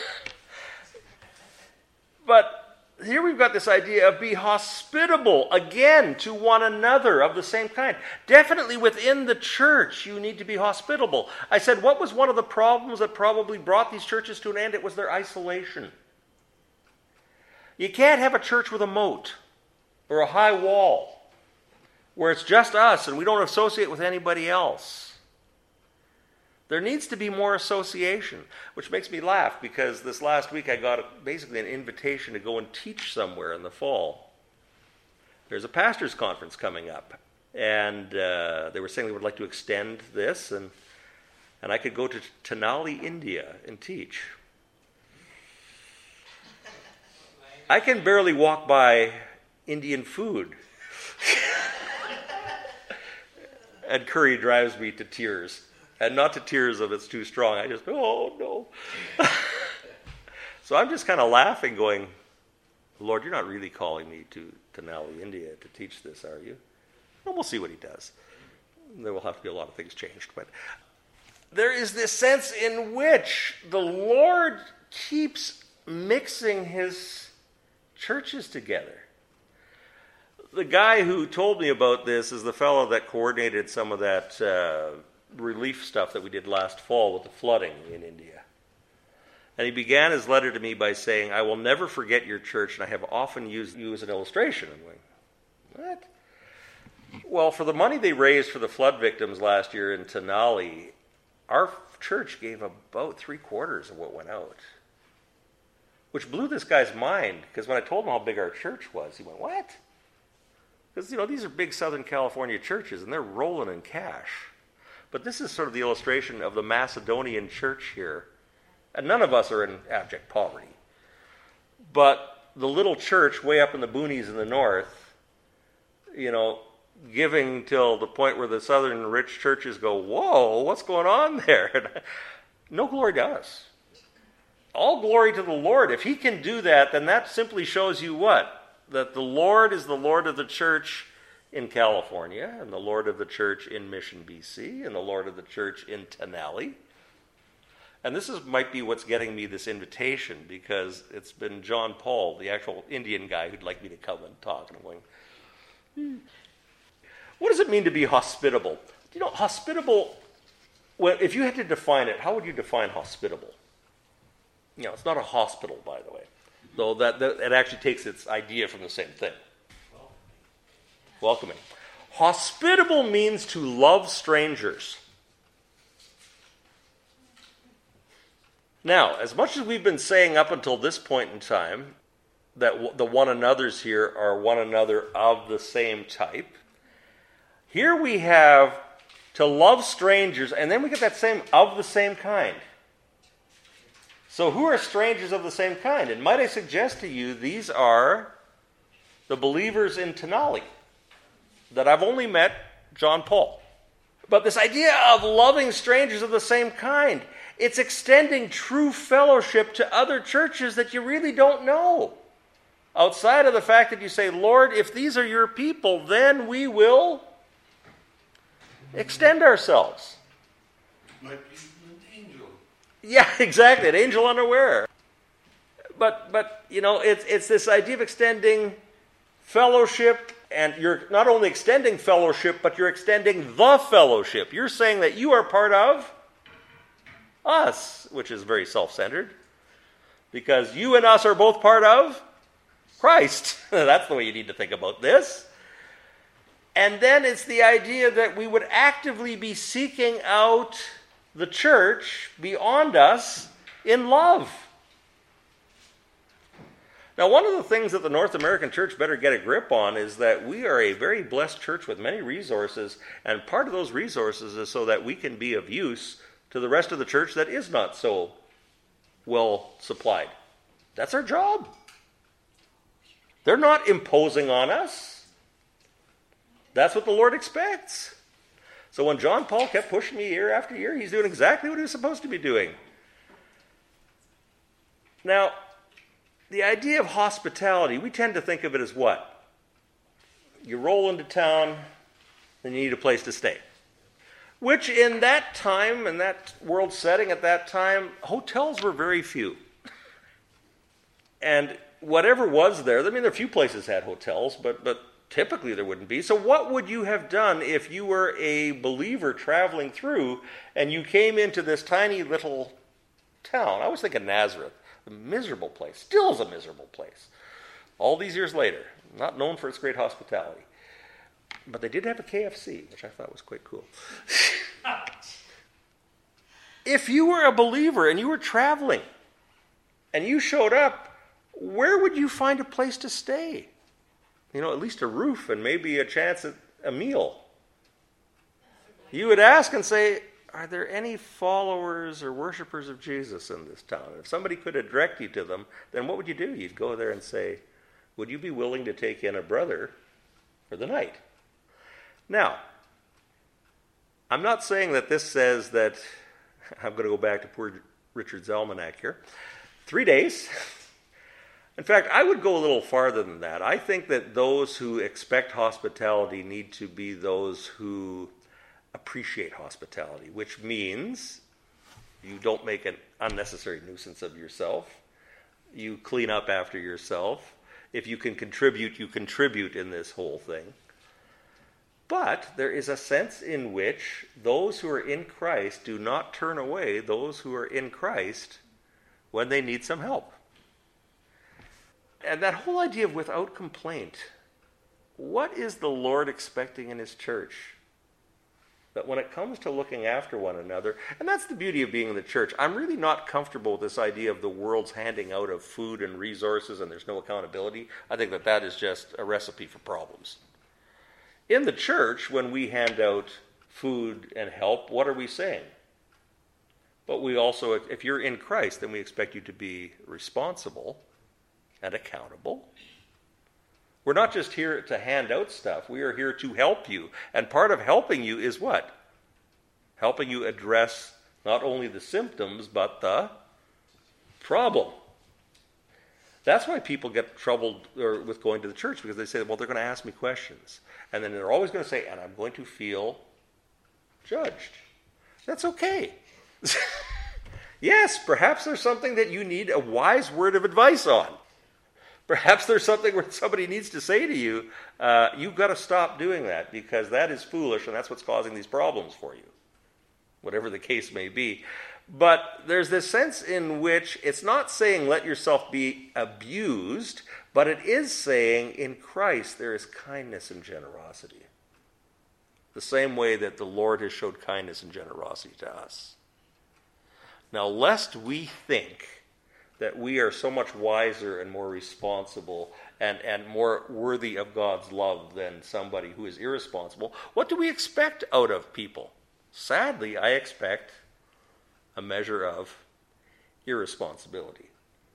But here we've got this idea of be hospitable, again, to one another of the same kind. Definitely within the church, you need to be hospitable. I said, what was one of the problems that probably brought these churches to an end? It was their isolation. You can't have a church with a moat or a high wall where it's just us and we don't associate with anybody else. There needs to be more association, which makes me laugh because this last week I got basically an invitation to go and teach somewhere in the fall. There's a pastor's conference coming up, and uh, they were saying they would like to extend this, and and I could go to Tenali, India, and teach. I can barely walk by Indian food. And curry drives me to tears. And not to tears of it's too strong. I just, oh, no. So I'm just kind of laughing, going, Lord, you're not really calling me to Tenali, India to teach this, are you? Well, we'll see what he does. There will have to be a lot of things changed. But there is this sense in which the Lord keeps mixing his churches together. The guy who told me about this is the fellow that coordinated some of that uh, relief stuff that we did last fall with the flooding in India. And he began his letter to me by saying, I will never forget your church, and I have often used you as an illustration. I'm going, what? Well, for the money they raised for the flood victims last year in Tenali, our church gave about three quarters of what went out. Which blew this guy's mind, because when I told him how big our church was, he went, what? Because, you know, these are big Southern California churches, and they're rolling in cash. But this is sort of the illustration of the Macedonian church here. And none of us are in abject poverty. But the little church way up in the boonies in the north, you know, giving till the point where the southern rich churches go, whoa, what's going on there? No glory to us. All glory to the Lord. If he can do that, then that simply shows you what? That the Lord is the Lord of the church in California, and the Lord of the church in Mission, B C, and the Lord of the church in Tenali. And this is might be what's getting me this invitation, because it's been John Paul, the actual Indian guy, who'd like me to come and talk. And I'm going, hmm. What does it mean to be hospitable? You know, hospitable, well, if you had to define it, how would you define hospitable? You know, it's not a hospital, by the way, though that, that it actually takes its idea from the same thing. Welcoming. Hospitable means to love strangers. Now, as much as we've been saying up until this point in time that w- the one another's here are one another of the same type, here we have to love strangers, and then we get that same of the same kind. So who are strangers of the same kind? And might I suggest to you, these are the believers in Tenali that I've only met John Paul. But this idea of loving strangers of the same kind, it's extending true fellowship to other churches that you really don't know. Outside of the fact that you say, Lord, if these are your people, then we will extend ourselves. Like an angel. Yeah, exactly, an angel unaware. But, but you know, it's, it's this idea of extending fellowship, and you're not only extending fellowship, but you're extending the fellowship. You're saying that you are part of us, which is very self-centered, because you and us are both part of Christ. That's the way you need to think about this. And then it's the idea that we would actively be seeking out the church beyond us in love. Now, one of the things that the North American church better get a grip on is that we are a very blessed church with many resources, and part of those resources is so that we can be of use to the rest of the church that is not so well supplied. That's our job. They're not imposing on us. That's what the Lord expects. So when John Paul kept pushing me year after year, he's doing exactly what he was supposed to be doing. Now, the idea of hospitality, we tend to think of it as what? You roll into town, and you need a place to stay. Which in that time, in that world setting at that time, hotels were very few. And whatever was there, I mean, there are a few places had hotels, but, but typically there wouldn't be. So what would you have done if you were a believer traveling through and you came into this tiny little town? I was thinking Nazareth, a miserable place. Still is a miserable place. All these years later, not known for its great hospitality. But they did have a K F C, which I thought was quite cool. If you were a believer and you were traveling and you showed up, where would you find a place to stay? You know, at least a roof and maybe a chance at a meal. You would ask and say, are there any followers or worshipers of Jesus in this town? If somebody could direct you to them, then what would you do? You'd go there and say, would you be willing to take in a brother for the night? Now, I'm not saying that this says that, I'm going to go back to poor Richard's almanac here, three days. In fact, I would go a little farther than that. I think that those who expect hospitality need to be those who appreciate hospitality, which means you don't make an unnecessary nuisance of yourself. You clean up after yourself. If you can contribute, you contribute in this whole thing. But there is a sense in which those who are in Christ do not turn away those who are in Christ when they need some help. And that whole idea of without complaint, what is the Lord expecting in his church? That when it comes to looking after one another, and that's the beauty of being in the church, I'm really not comfortable with this idea of the world's handing out of food and resources and there's no accountability. I think that that is just a recipe for problems. In the church, when we hand out food and help, what are we saying? But we also, if you're in Christ, then we expect you to be responsible and accountable. We're not just here to hand out stuff. We are here to help you. And part of helping you is what? Helping you address not only the symptoms, but the problem. That's why people get troubled or, with going to the church, because they say, well, they're going to ask me questions. And then they're always going to say, and I'm going to feel judged. That's okay. Yes, perhaps there's something that you need a wise word of advice on. Perhaps there's something where somebody needs to say to you, uh, you've got to stop doing that because that is foolish and that's what's causing these problems for you. Whatever the case may be. But there's this sense in which it's not saying let yourself be abused, but it is saying in Christ there is kindness and generosity. The same way that the Lord has showed kindness and generosity to us. Now, lest we think that we are so much wiser and more responsible and, and more worthy of God's love than somebody who is irresponsible, what do we expect out of people? Sadly, I expect a measure of irresponsibility.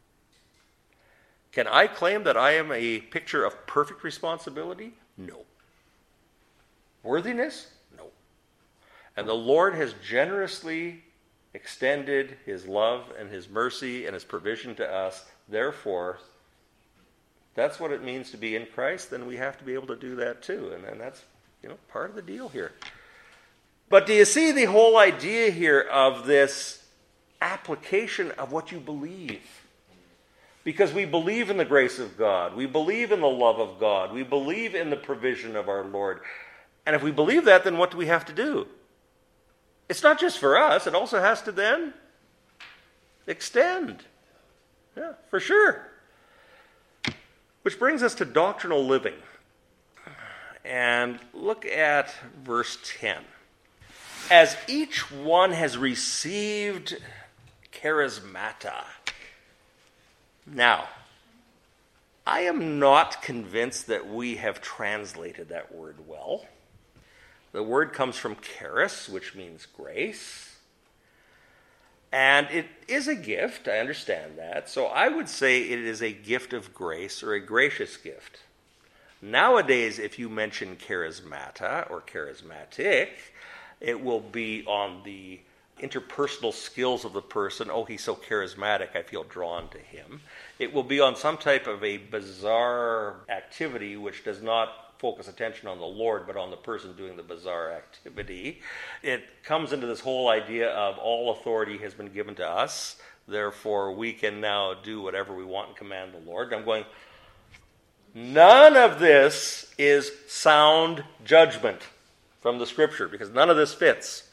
Can I claim that I am a picture of perfect responsibility? No. Worthiness? No. And the Lord has generously extended his love and his mercy and his provision to us. Therefore, that's what it means to be in Christ, then we have to be able to do that too. And, and that's, you know, part of the deal here. But do you see the whole idea here of this application of what you believe? Because we believe in the grace of God. We believe in the love of God. We believe in the provision of our Lord. And if we believe that, then what do we have to do? It's not just for us. It also has to then extend. Yeah, for sure. Which brings us to doctrinal living. And look at verse ten. As each one has received charismata. Now, I am not convinced that we have translated that word well. The word comes from charis, which means grace. And it is a gift, I understand that. So I would say it is a gift of grace or a gracious gift. Nowadays, if you mention charismata or charismatic, it will be on the interpersonal skills of the person. Oh, he's so charismatic, I feel drawn to him. It will be on some type of a bizarre activity which does not focus attention on the Lord, but on the person doing the bizarre activity. It comes into this whole idea of all authority has been given to us, therefore we can now do whatever we want and command the Lord. I'm going, none of this is sound judgment from the Scripture, because none of this fits.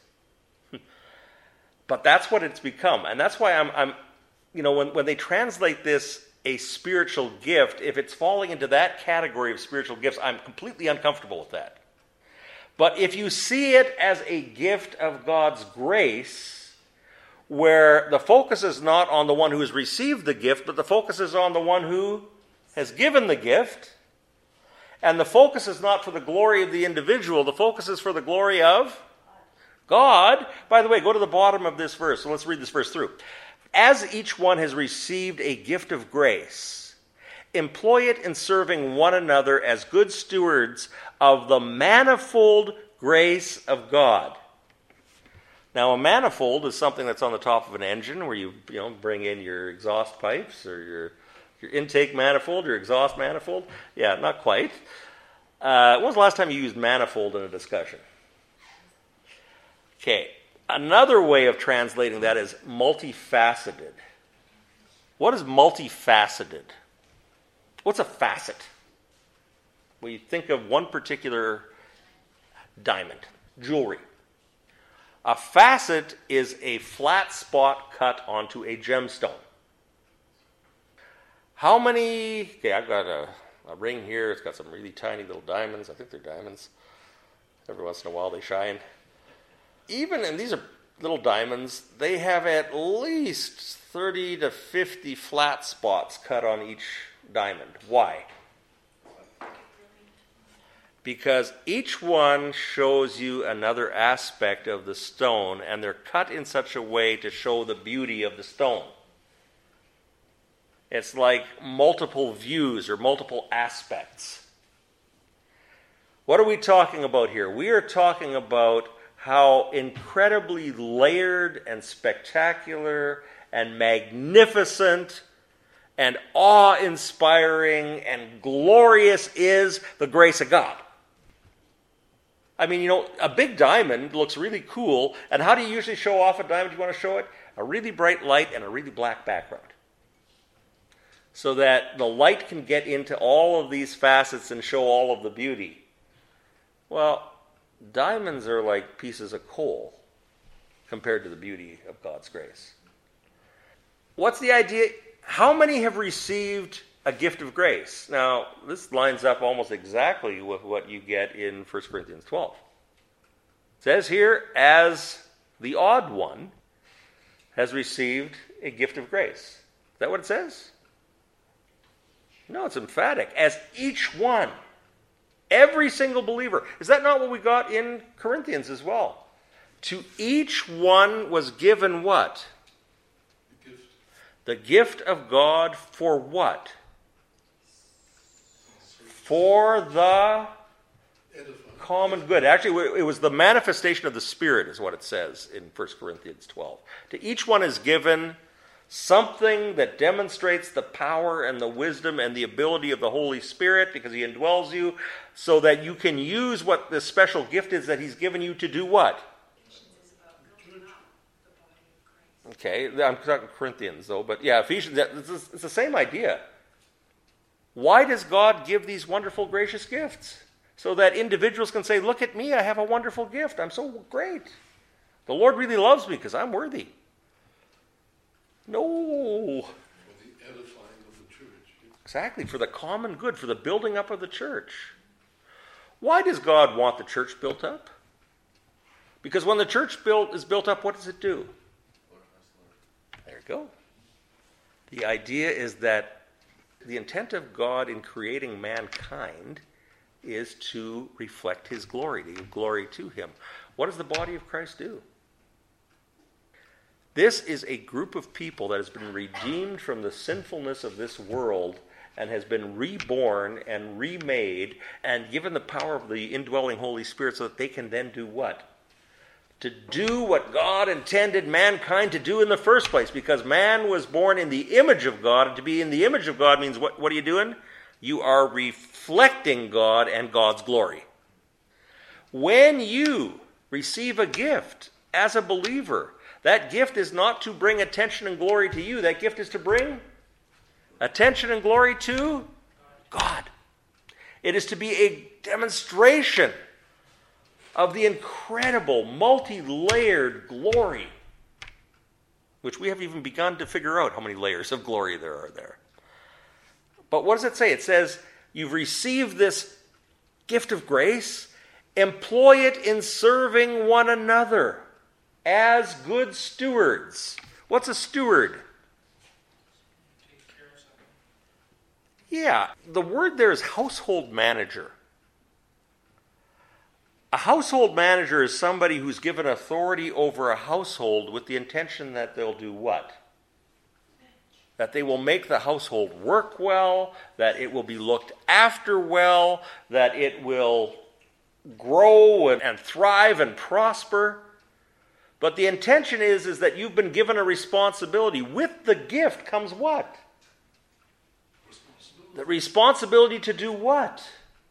But that's what it's become. And that's why I'm, I'm you know, when, when they translate this a spiritual gift, if it's falling into that category of spiritual gifts, I'm completely uncomfortable with that. But if you see it as a gift of God's grace, where the focus is not on the one who has received the gift, but the focus is on the one who has given the gift, and the focus is not for the glory of the individual, the focus is for the glory of God. By the way, go to the bottom of this verse. So let's read this verse through. As each one has received a gift of grace, employ it in serving one another as good stewards of the manifold grace of God. Now, a manifold is something that's on the top of an engine where you, you know, bring in your exhaust pipes or your, your intake manifold, your exhaust manifold. Yeah, not quite. Uh, when was the last time you used manifold in a discussion? Okay. Another way of translating that is multifaceted. What is multifaceted? What's a facet? We think of one particular diamond, jewelry. A facet is a flat spot cut onto a gemstone. How many... Okay, I've got a, a ring here. It's got some really tiny little diamonds. I think they're diamonds. Every once in a while they shine. Even, and these are little diamonds, they have at least thirty to fifty flat spots cut on each diamond. Why? Because each one shows you another aspect of the stone, and they're cut in such a way to show the beauty of the stone. It's like multiple views or multiple aspects. What are we talking about here? We are talking about how incredibly layered and spectacular and magnificent and awe-inspiring and glorious is the grace of God. I mean, you know, a big diamond looks really cool, and how do you usually show off a diamond? You want to show it? a really bright light and a really black background, so that the light can get into all of these facets and show all of the beauty. Well, diamonds are like pieces of coal compared to the beauty of God's grace. What's the idea? How many have received a gift of grace? Now, this lines up almost exactly with what you get in First Corinthians twelve. It says here, as the odd one has received a gift of grace. Is that what it says? No, it's emphatic. As each one. Every single believer. Is that not what we got in Corinthians as well? To each one was given what? The gift. The gift of God for what? For the Edifying. common good. Actually, it was the manifestation of the Spirit is what it says in First Corinthians twelve. To each one is given something that demonstrates the power and the wisdom and the ability of the Holy Spirit, because he indwells you, so that you can use what this special gift is that he's given you to do what? Okay, I'm talking Corinthians though, but yeah, Ephesians, it's the same idea. Why does God give these wonderful, gracious gifts? So that individuals can say, look at me, I have a wonderful gift. I'm so great. The Lord really loves me because I'm worthy. No. For the edifying of the church. Exactly, for the common good, for the building up of the church. Why does God want the church built up? Because when the church built is built up, what does it do? There you go. The idea is that the intent of God in creating mankind is to reflect his glory, to give glory to him. What does the body of Christ do? This is a group of people that has been redeemed from the sinfulness of this world and has been reborn and remade and given the power of the indwelling Holy Spirit so that they can then do what? To do what God intended mankind to do in the first place, because man was born in the image of God, and to be in the image of God means what, what are you doing? You are reflecting God and God's glory. When you receive a gift as a believer, that gift is not to bring attention and glory to you. That gift is to bring attention and glory to God. It is to be a demonstration of the incredible, multi-layered glory, which we haven't even begun to figure out how many layers of glory there are there. But what does it say? It says, you've received this gift of grace, employ it in serving one another as good stewards. What's a steward? Take care of something. Yeah, the word there is household manager. A household manager is somebody who's given authority over a household with the intention that they'll do what? That they will make the household work well, that it will be looked after well, that it will grow and, and thrive and prosper. But the intention is, is that you've been given a responsibility. With the gift comes what? Responsibility. The responsibility to do what?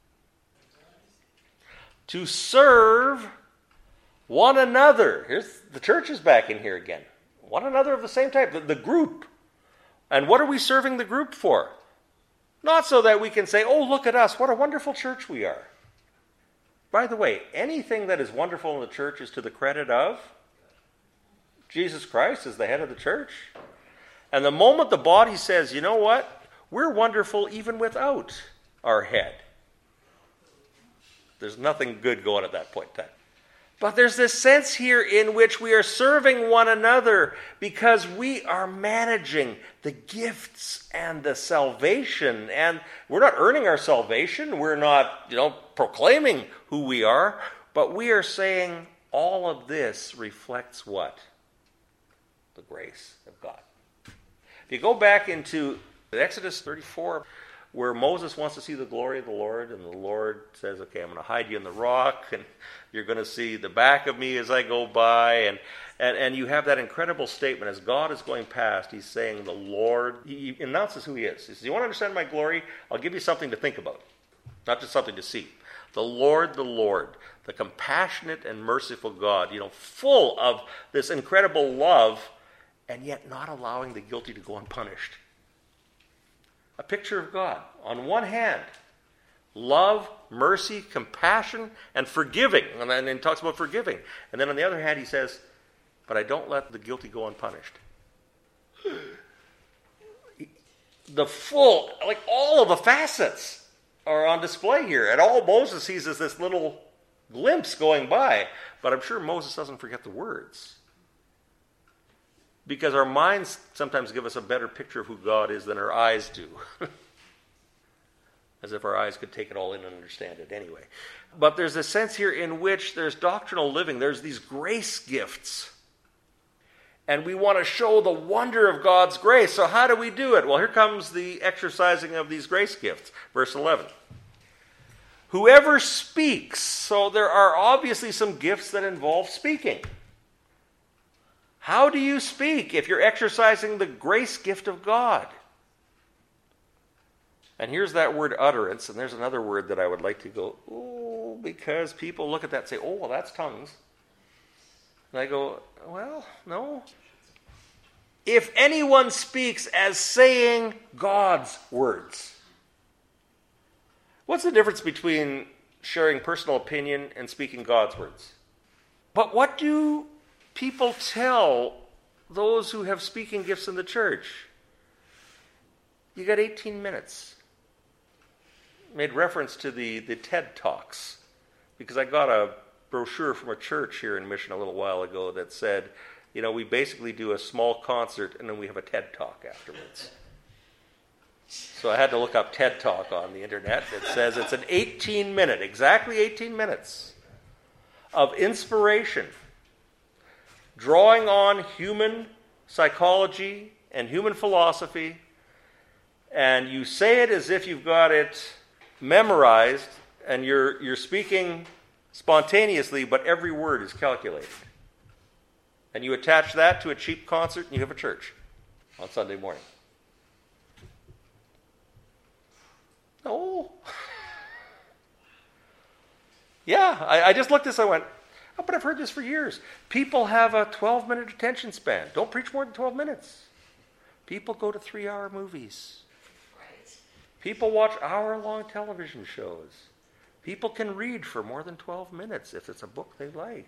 To serve one another. Here's the church is back in here again. One another of the same type, the, the group. And what are we serving the group for? Not so that we can say, oh, look at us, what a wonderful church we are. By the way, anything that is wonderful in the church is to the credit of Jesus Christ as the head of the church. And the moment the body says, you know what, we're wonderful even without our head, there's nothing good going at that point in time. But there's this sense here in which we are serving one another because we are managing the gifts and the salvation. And we're not earning our salvation. We're not, you know, proclaiming who we are. But we are saying all of this reflects what? The grace of God. If you go back into Exodus thirty-four, where Moses wants to see the glory of the Lord, and the Lord says, okay, I'm going to hide you in the rock, and you're going to see the back of me as I go by, and, and, and you have that incredible statement. As God is going past, he's saying, the Lord, he announces who he is. He says, you want to understand my glory? I'll give you something to think about, not just something to see. The Lord, the Lord, the compassionate and merciful God, you know, full of this incredible love and yet not allowing the guilty to go unpunished. A picture of God. On one hand, love, mercy, compassion, and forgiving. And then he talks about forgiving. And then on the other hand, he says, but I don't let the guilty go unpunished. The full, like all of the facets are on display here. And all Moses sees is this little glimpse going by. But I'm sure Moses doesn't forget the words. Because our minds sometimes give us a better picture of who God is than our eyes do. As if our eyes could take it all in and understand it anyway. But there's a sense here in which there's doctrinal living. There's these grace gifts. And we want to show the wonder of God's grace. So how do we do it? Well, here comes the exercising of these grace gifts. Verse eleven. Whoever speaks. So there are obviously some gifts that involve speaking. How do you speak if you're exercising the grace gift of God? And here's that word utterance, and there's another word that I would like to go, oh, because people look at that and say, oh, well, that's tongues. And I go, well, no. If anyone speaks as saying God's words. What's the difference between sharing personal opinion and speaking God's words? But what do people tell those who have speaking gifts in the church? You got eighteen minutes. Made reference to the, the TED Talks, because I got a brochure from a church here in Mission a little while ago that said, you know, we basically do a small concert and then we have a TED Talk afterwards. So I had to look up TED Talk on the internet. It says it's an eighteen minute, exactly eighteen minutes of inspiration, drawing on human psychology and human philosophy, and you say it as if you've got it memorized, and you're you're speaking spontaneously, but every word is calculated. And you attach that to a cheap concert, and you have a church on Sunday morning. No. Yeah, I, I just looked at this, I went, oh, but I've heard this for years. People have a twelve-minute attention span. Don't preach more than twelve minutes. People go to three-hour movies. People watch hour-long television shows. People can read for more than twelve minutes if it's a book they like.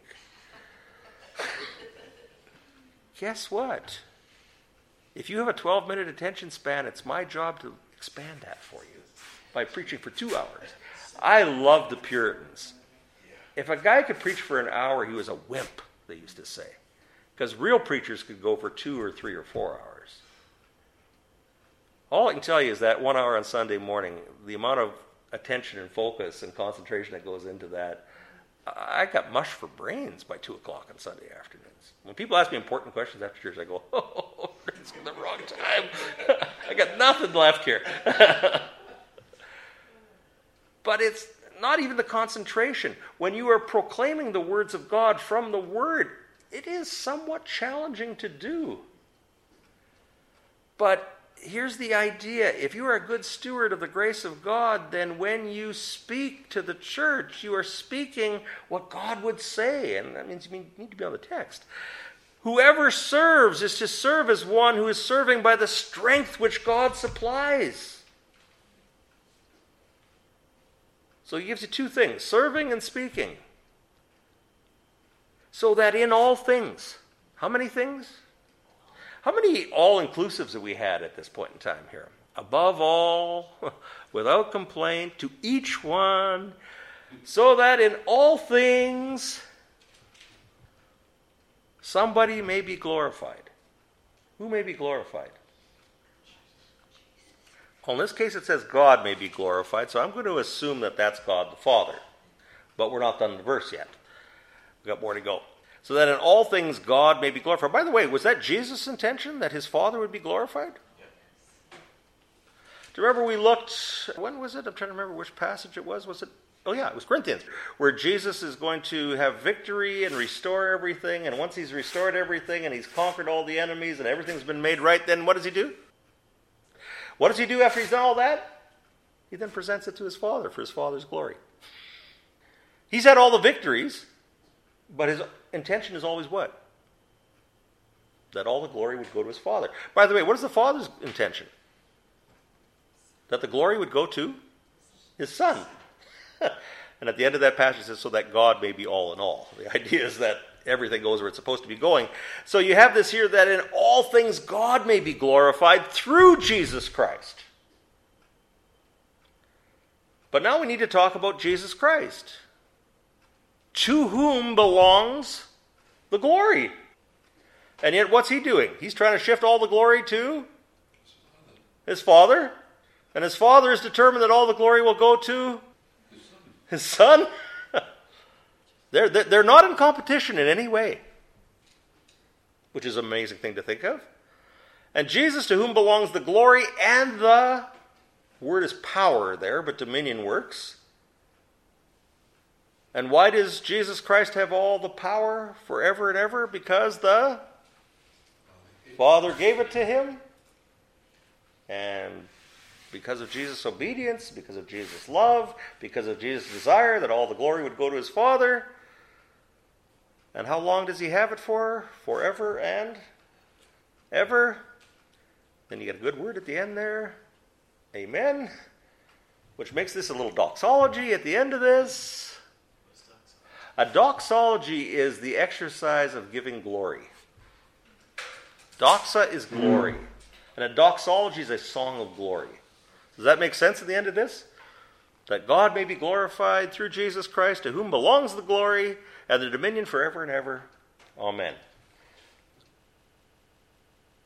Guess what? If you have a twelve-minute attention span, it's my job to expand that for you by preaching for two hours. I love the Puritans. If a guy could preach for an hour, he was a wimp, they used to say. Because real preachers could go for two or three or four hours. All I can tell you is that one hour on Sunday morning, the amount of attention and focus and concentration that goes into that, I got mush for brains by two o'clock on Sunday afternoons. When people ask me important questions after church, I go, oh, it's the wrong time. I got nothing left here. But it's not even the concentration. When you are proclaiming the words of God from the Word, it is somewhat challenging to do. But here's the idea. If you are a good steward of the grace of God, then when you speak to the church, you are speaking what God would say. And that means you need to be on the text. Whoever serves is to serve as one who is serving by the strength which God supplies. So he gives you two things, serving and speaking. So that in all things, how many things? How many all-inclusives have we had at this point in time here? Above all, without complaint, to each one, so that in all things somebody may be glorified. Who may be glorified? Well, in this case it says God may be glorified, so I'm going to assume that that's God the Father. But we're not done the verse yet. We've got more to go. So that in all things God may be glorified. By the way, was that Jesus' intention, that his Father would be glorified? Yeah. Do you remember we looked, when was it? I'm trying to remember which passage it was. Was it? Oh yeah, it was Corinthians, where Jesus is going to have victory and restore everything. And once he's restored everything and he's conquered all the enemies and everything's been made right, then what does he do? What does he do after he's done all that? He then presents it to his Father for his Father's glory. He's had all the victories, but his intention is always what? that all the glory would go to his Father. By the way, what is the Father's intention? That the glory would go to his Son. And at the end of that passage it says, so that God may be all in all. The idea is that everything goes where it's supposed to be going. So you have this here, that in all things God may be glorified through Jesus Christ. But now we need to talk about Jesus Christ, to whom belongs the glory. And yet what's he doing? He's trying to shift all the glory to his Father. And his Father is determined that all the glory will go to his Son. they're, they're not in competition in any way, which is an amazing thing to think of. And Jesus, to whom belongs the glory and the word is power there, but dominion works. And why does Jesus Christ have all the power forever and ever? Because the Father gave it to him. And because of Jesus' obedience, because of Jesus' love, because of Jesus' desire that all the glory would go to his Father. And how long does he have it for? Forever and ever. Then you get a good word at the end there. Amen. Which makes this a little doxology at the end of this. A doxology is the exercise of giving glory. Doxa is glory. And a doxology is a song of glory. Does that make sense at the end of this? That God may be glorified through Jesus Christ, to whom belongs the glory and the dominion forever and ever. Amen.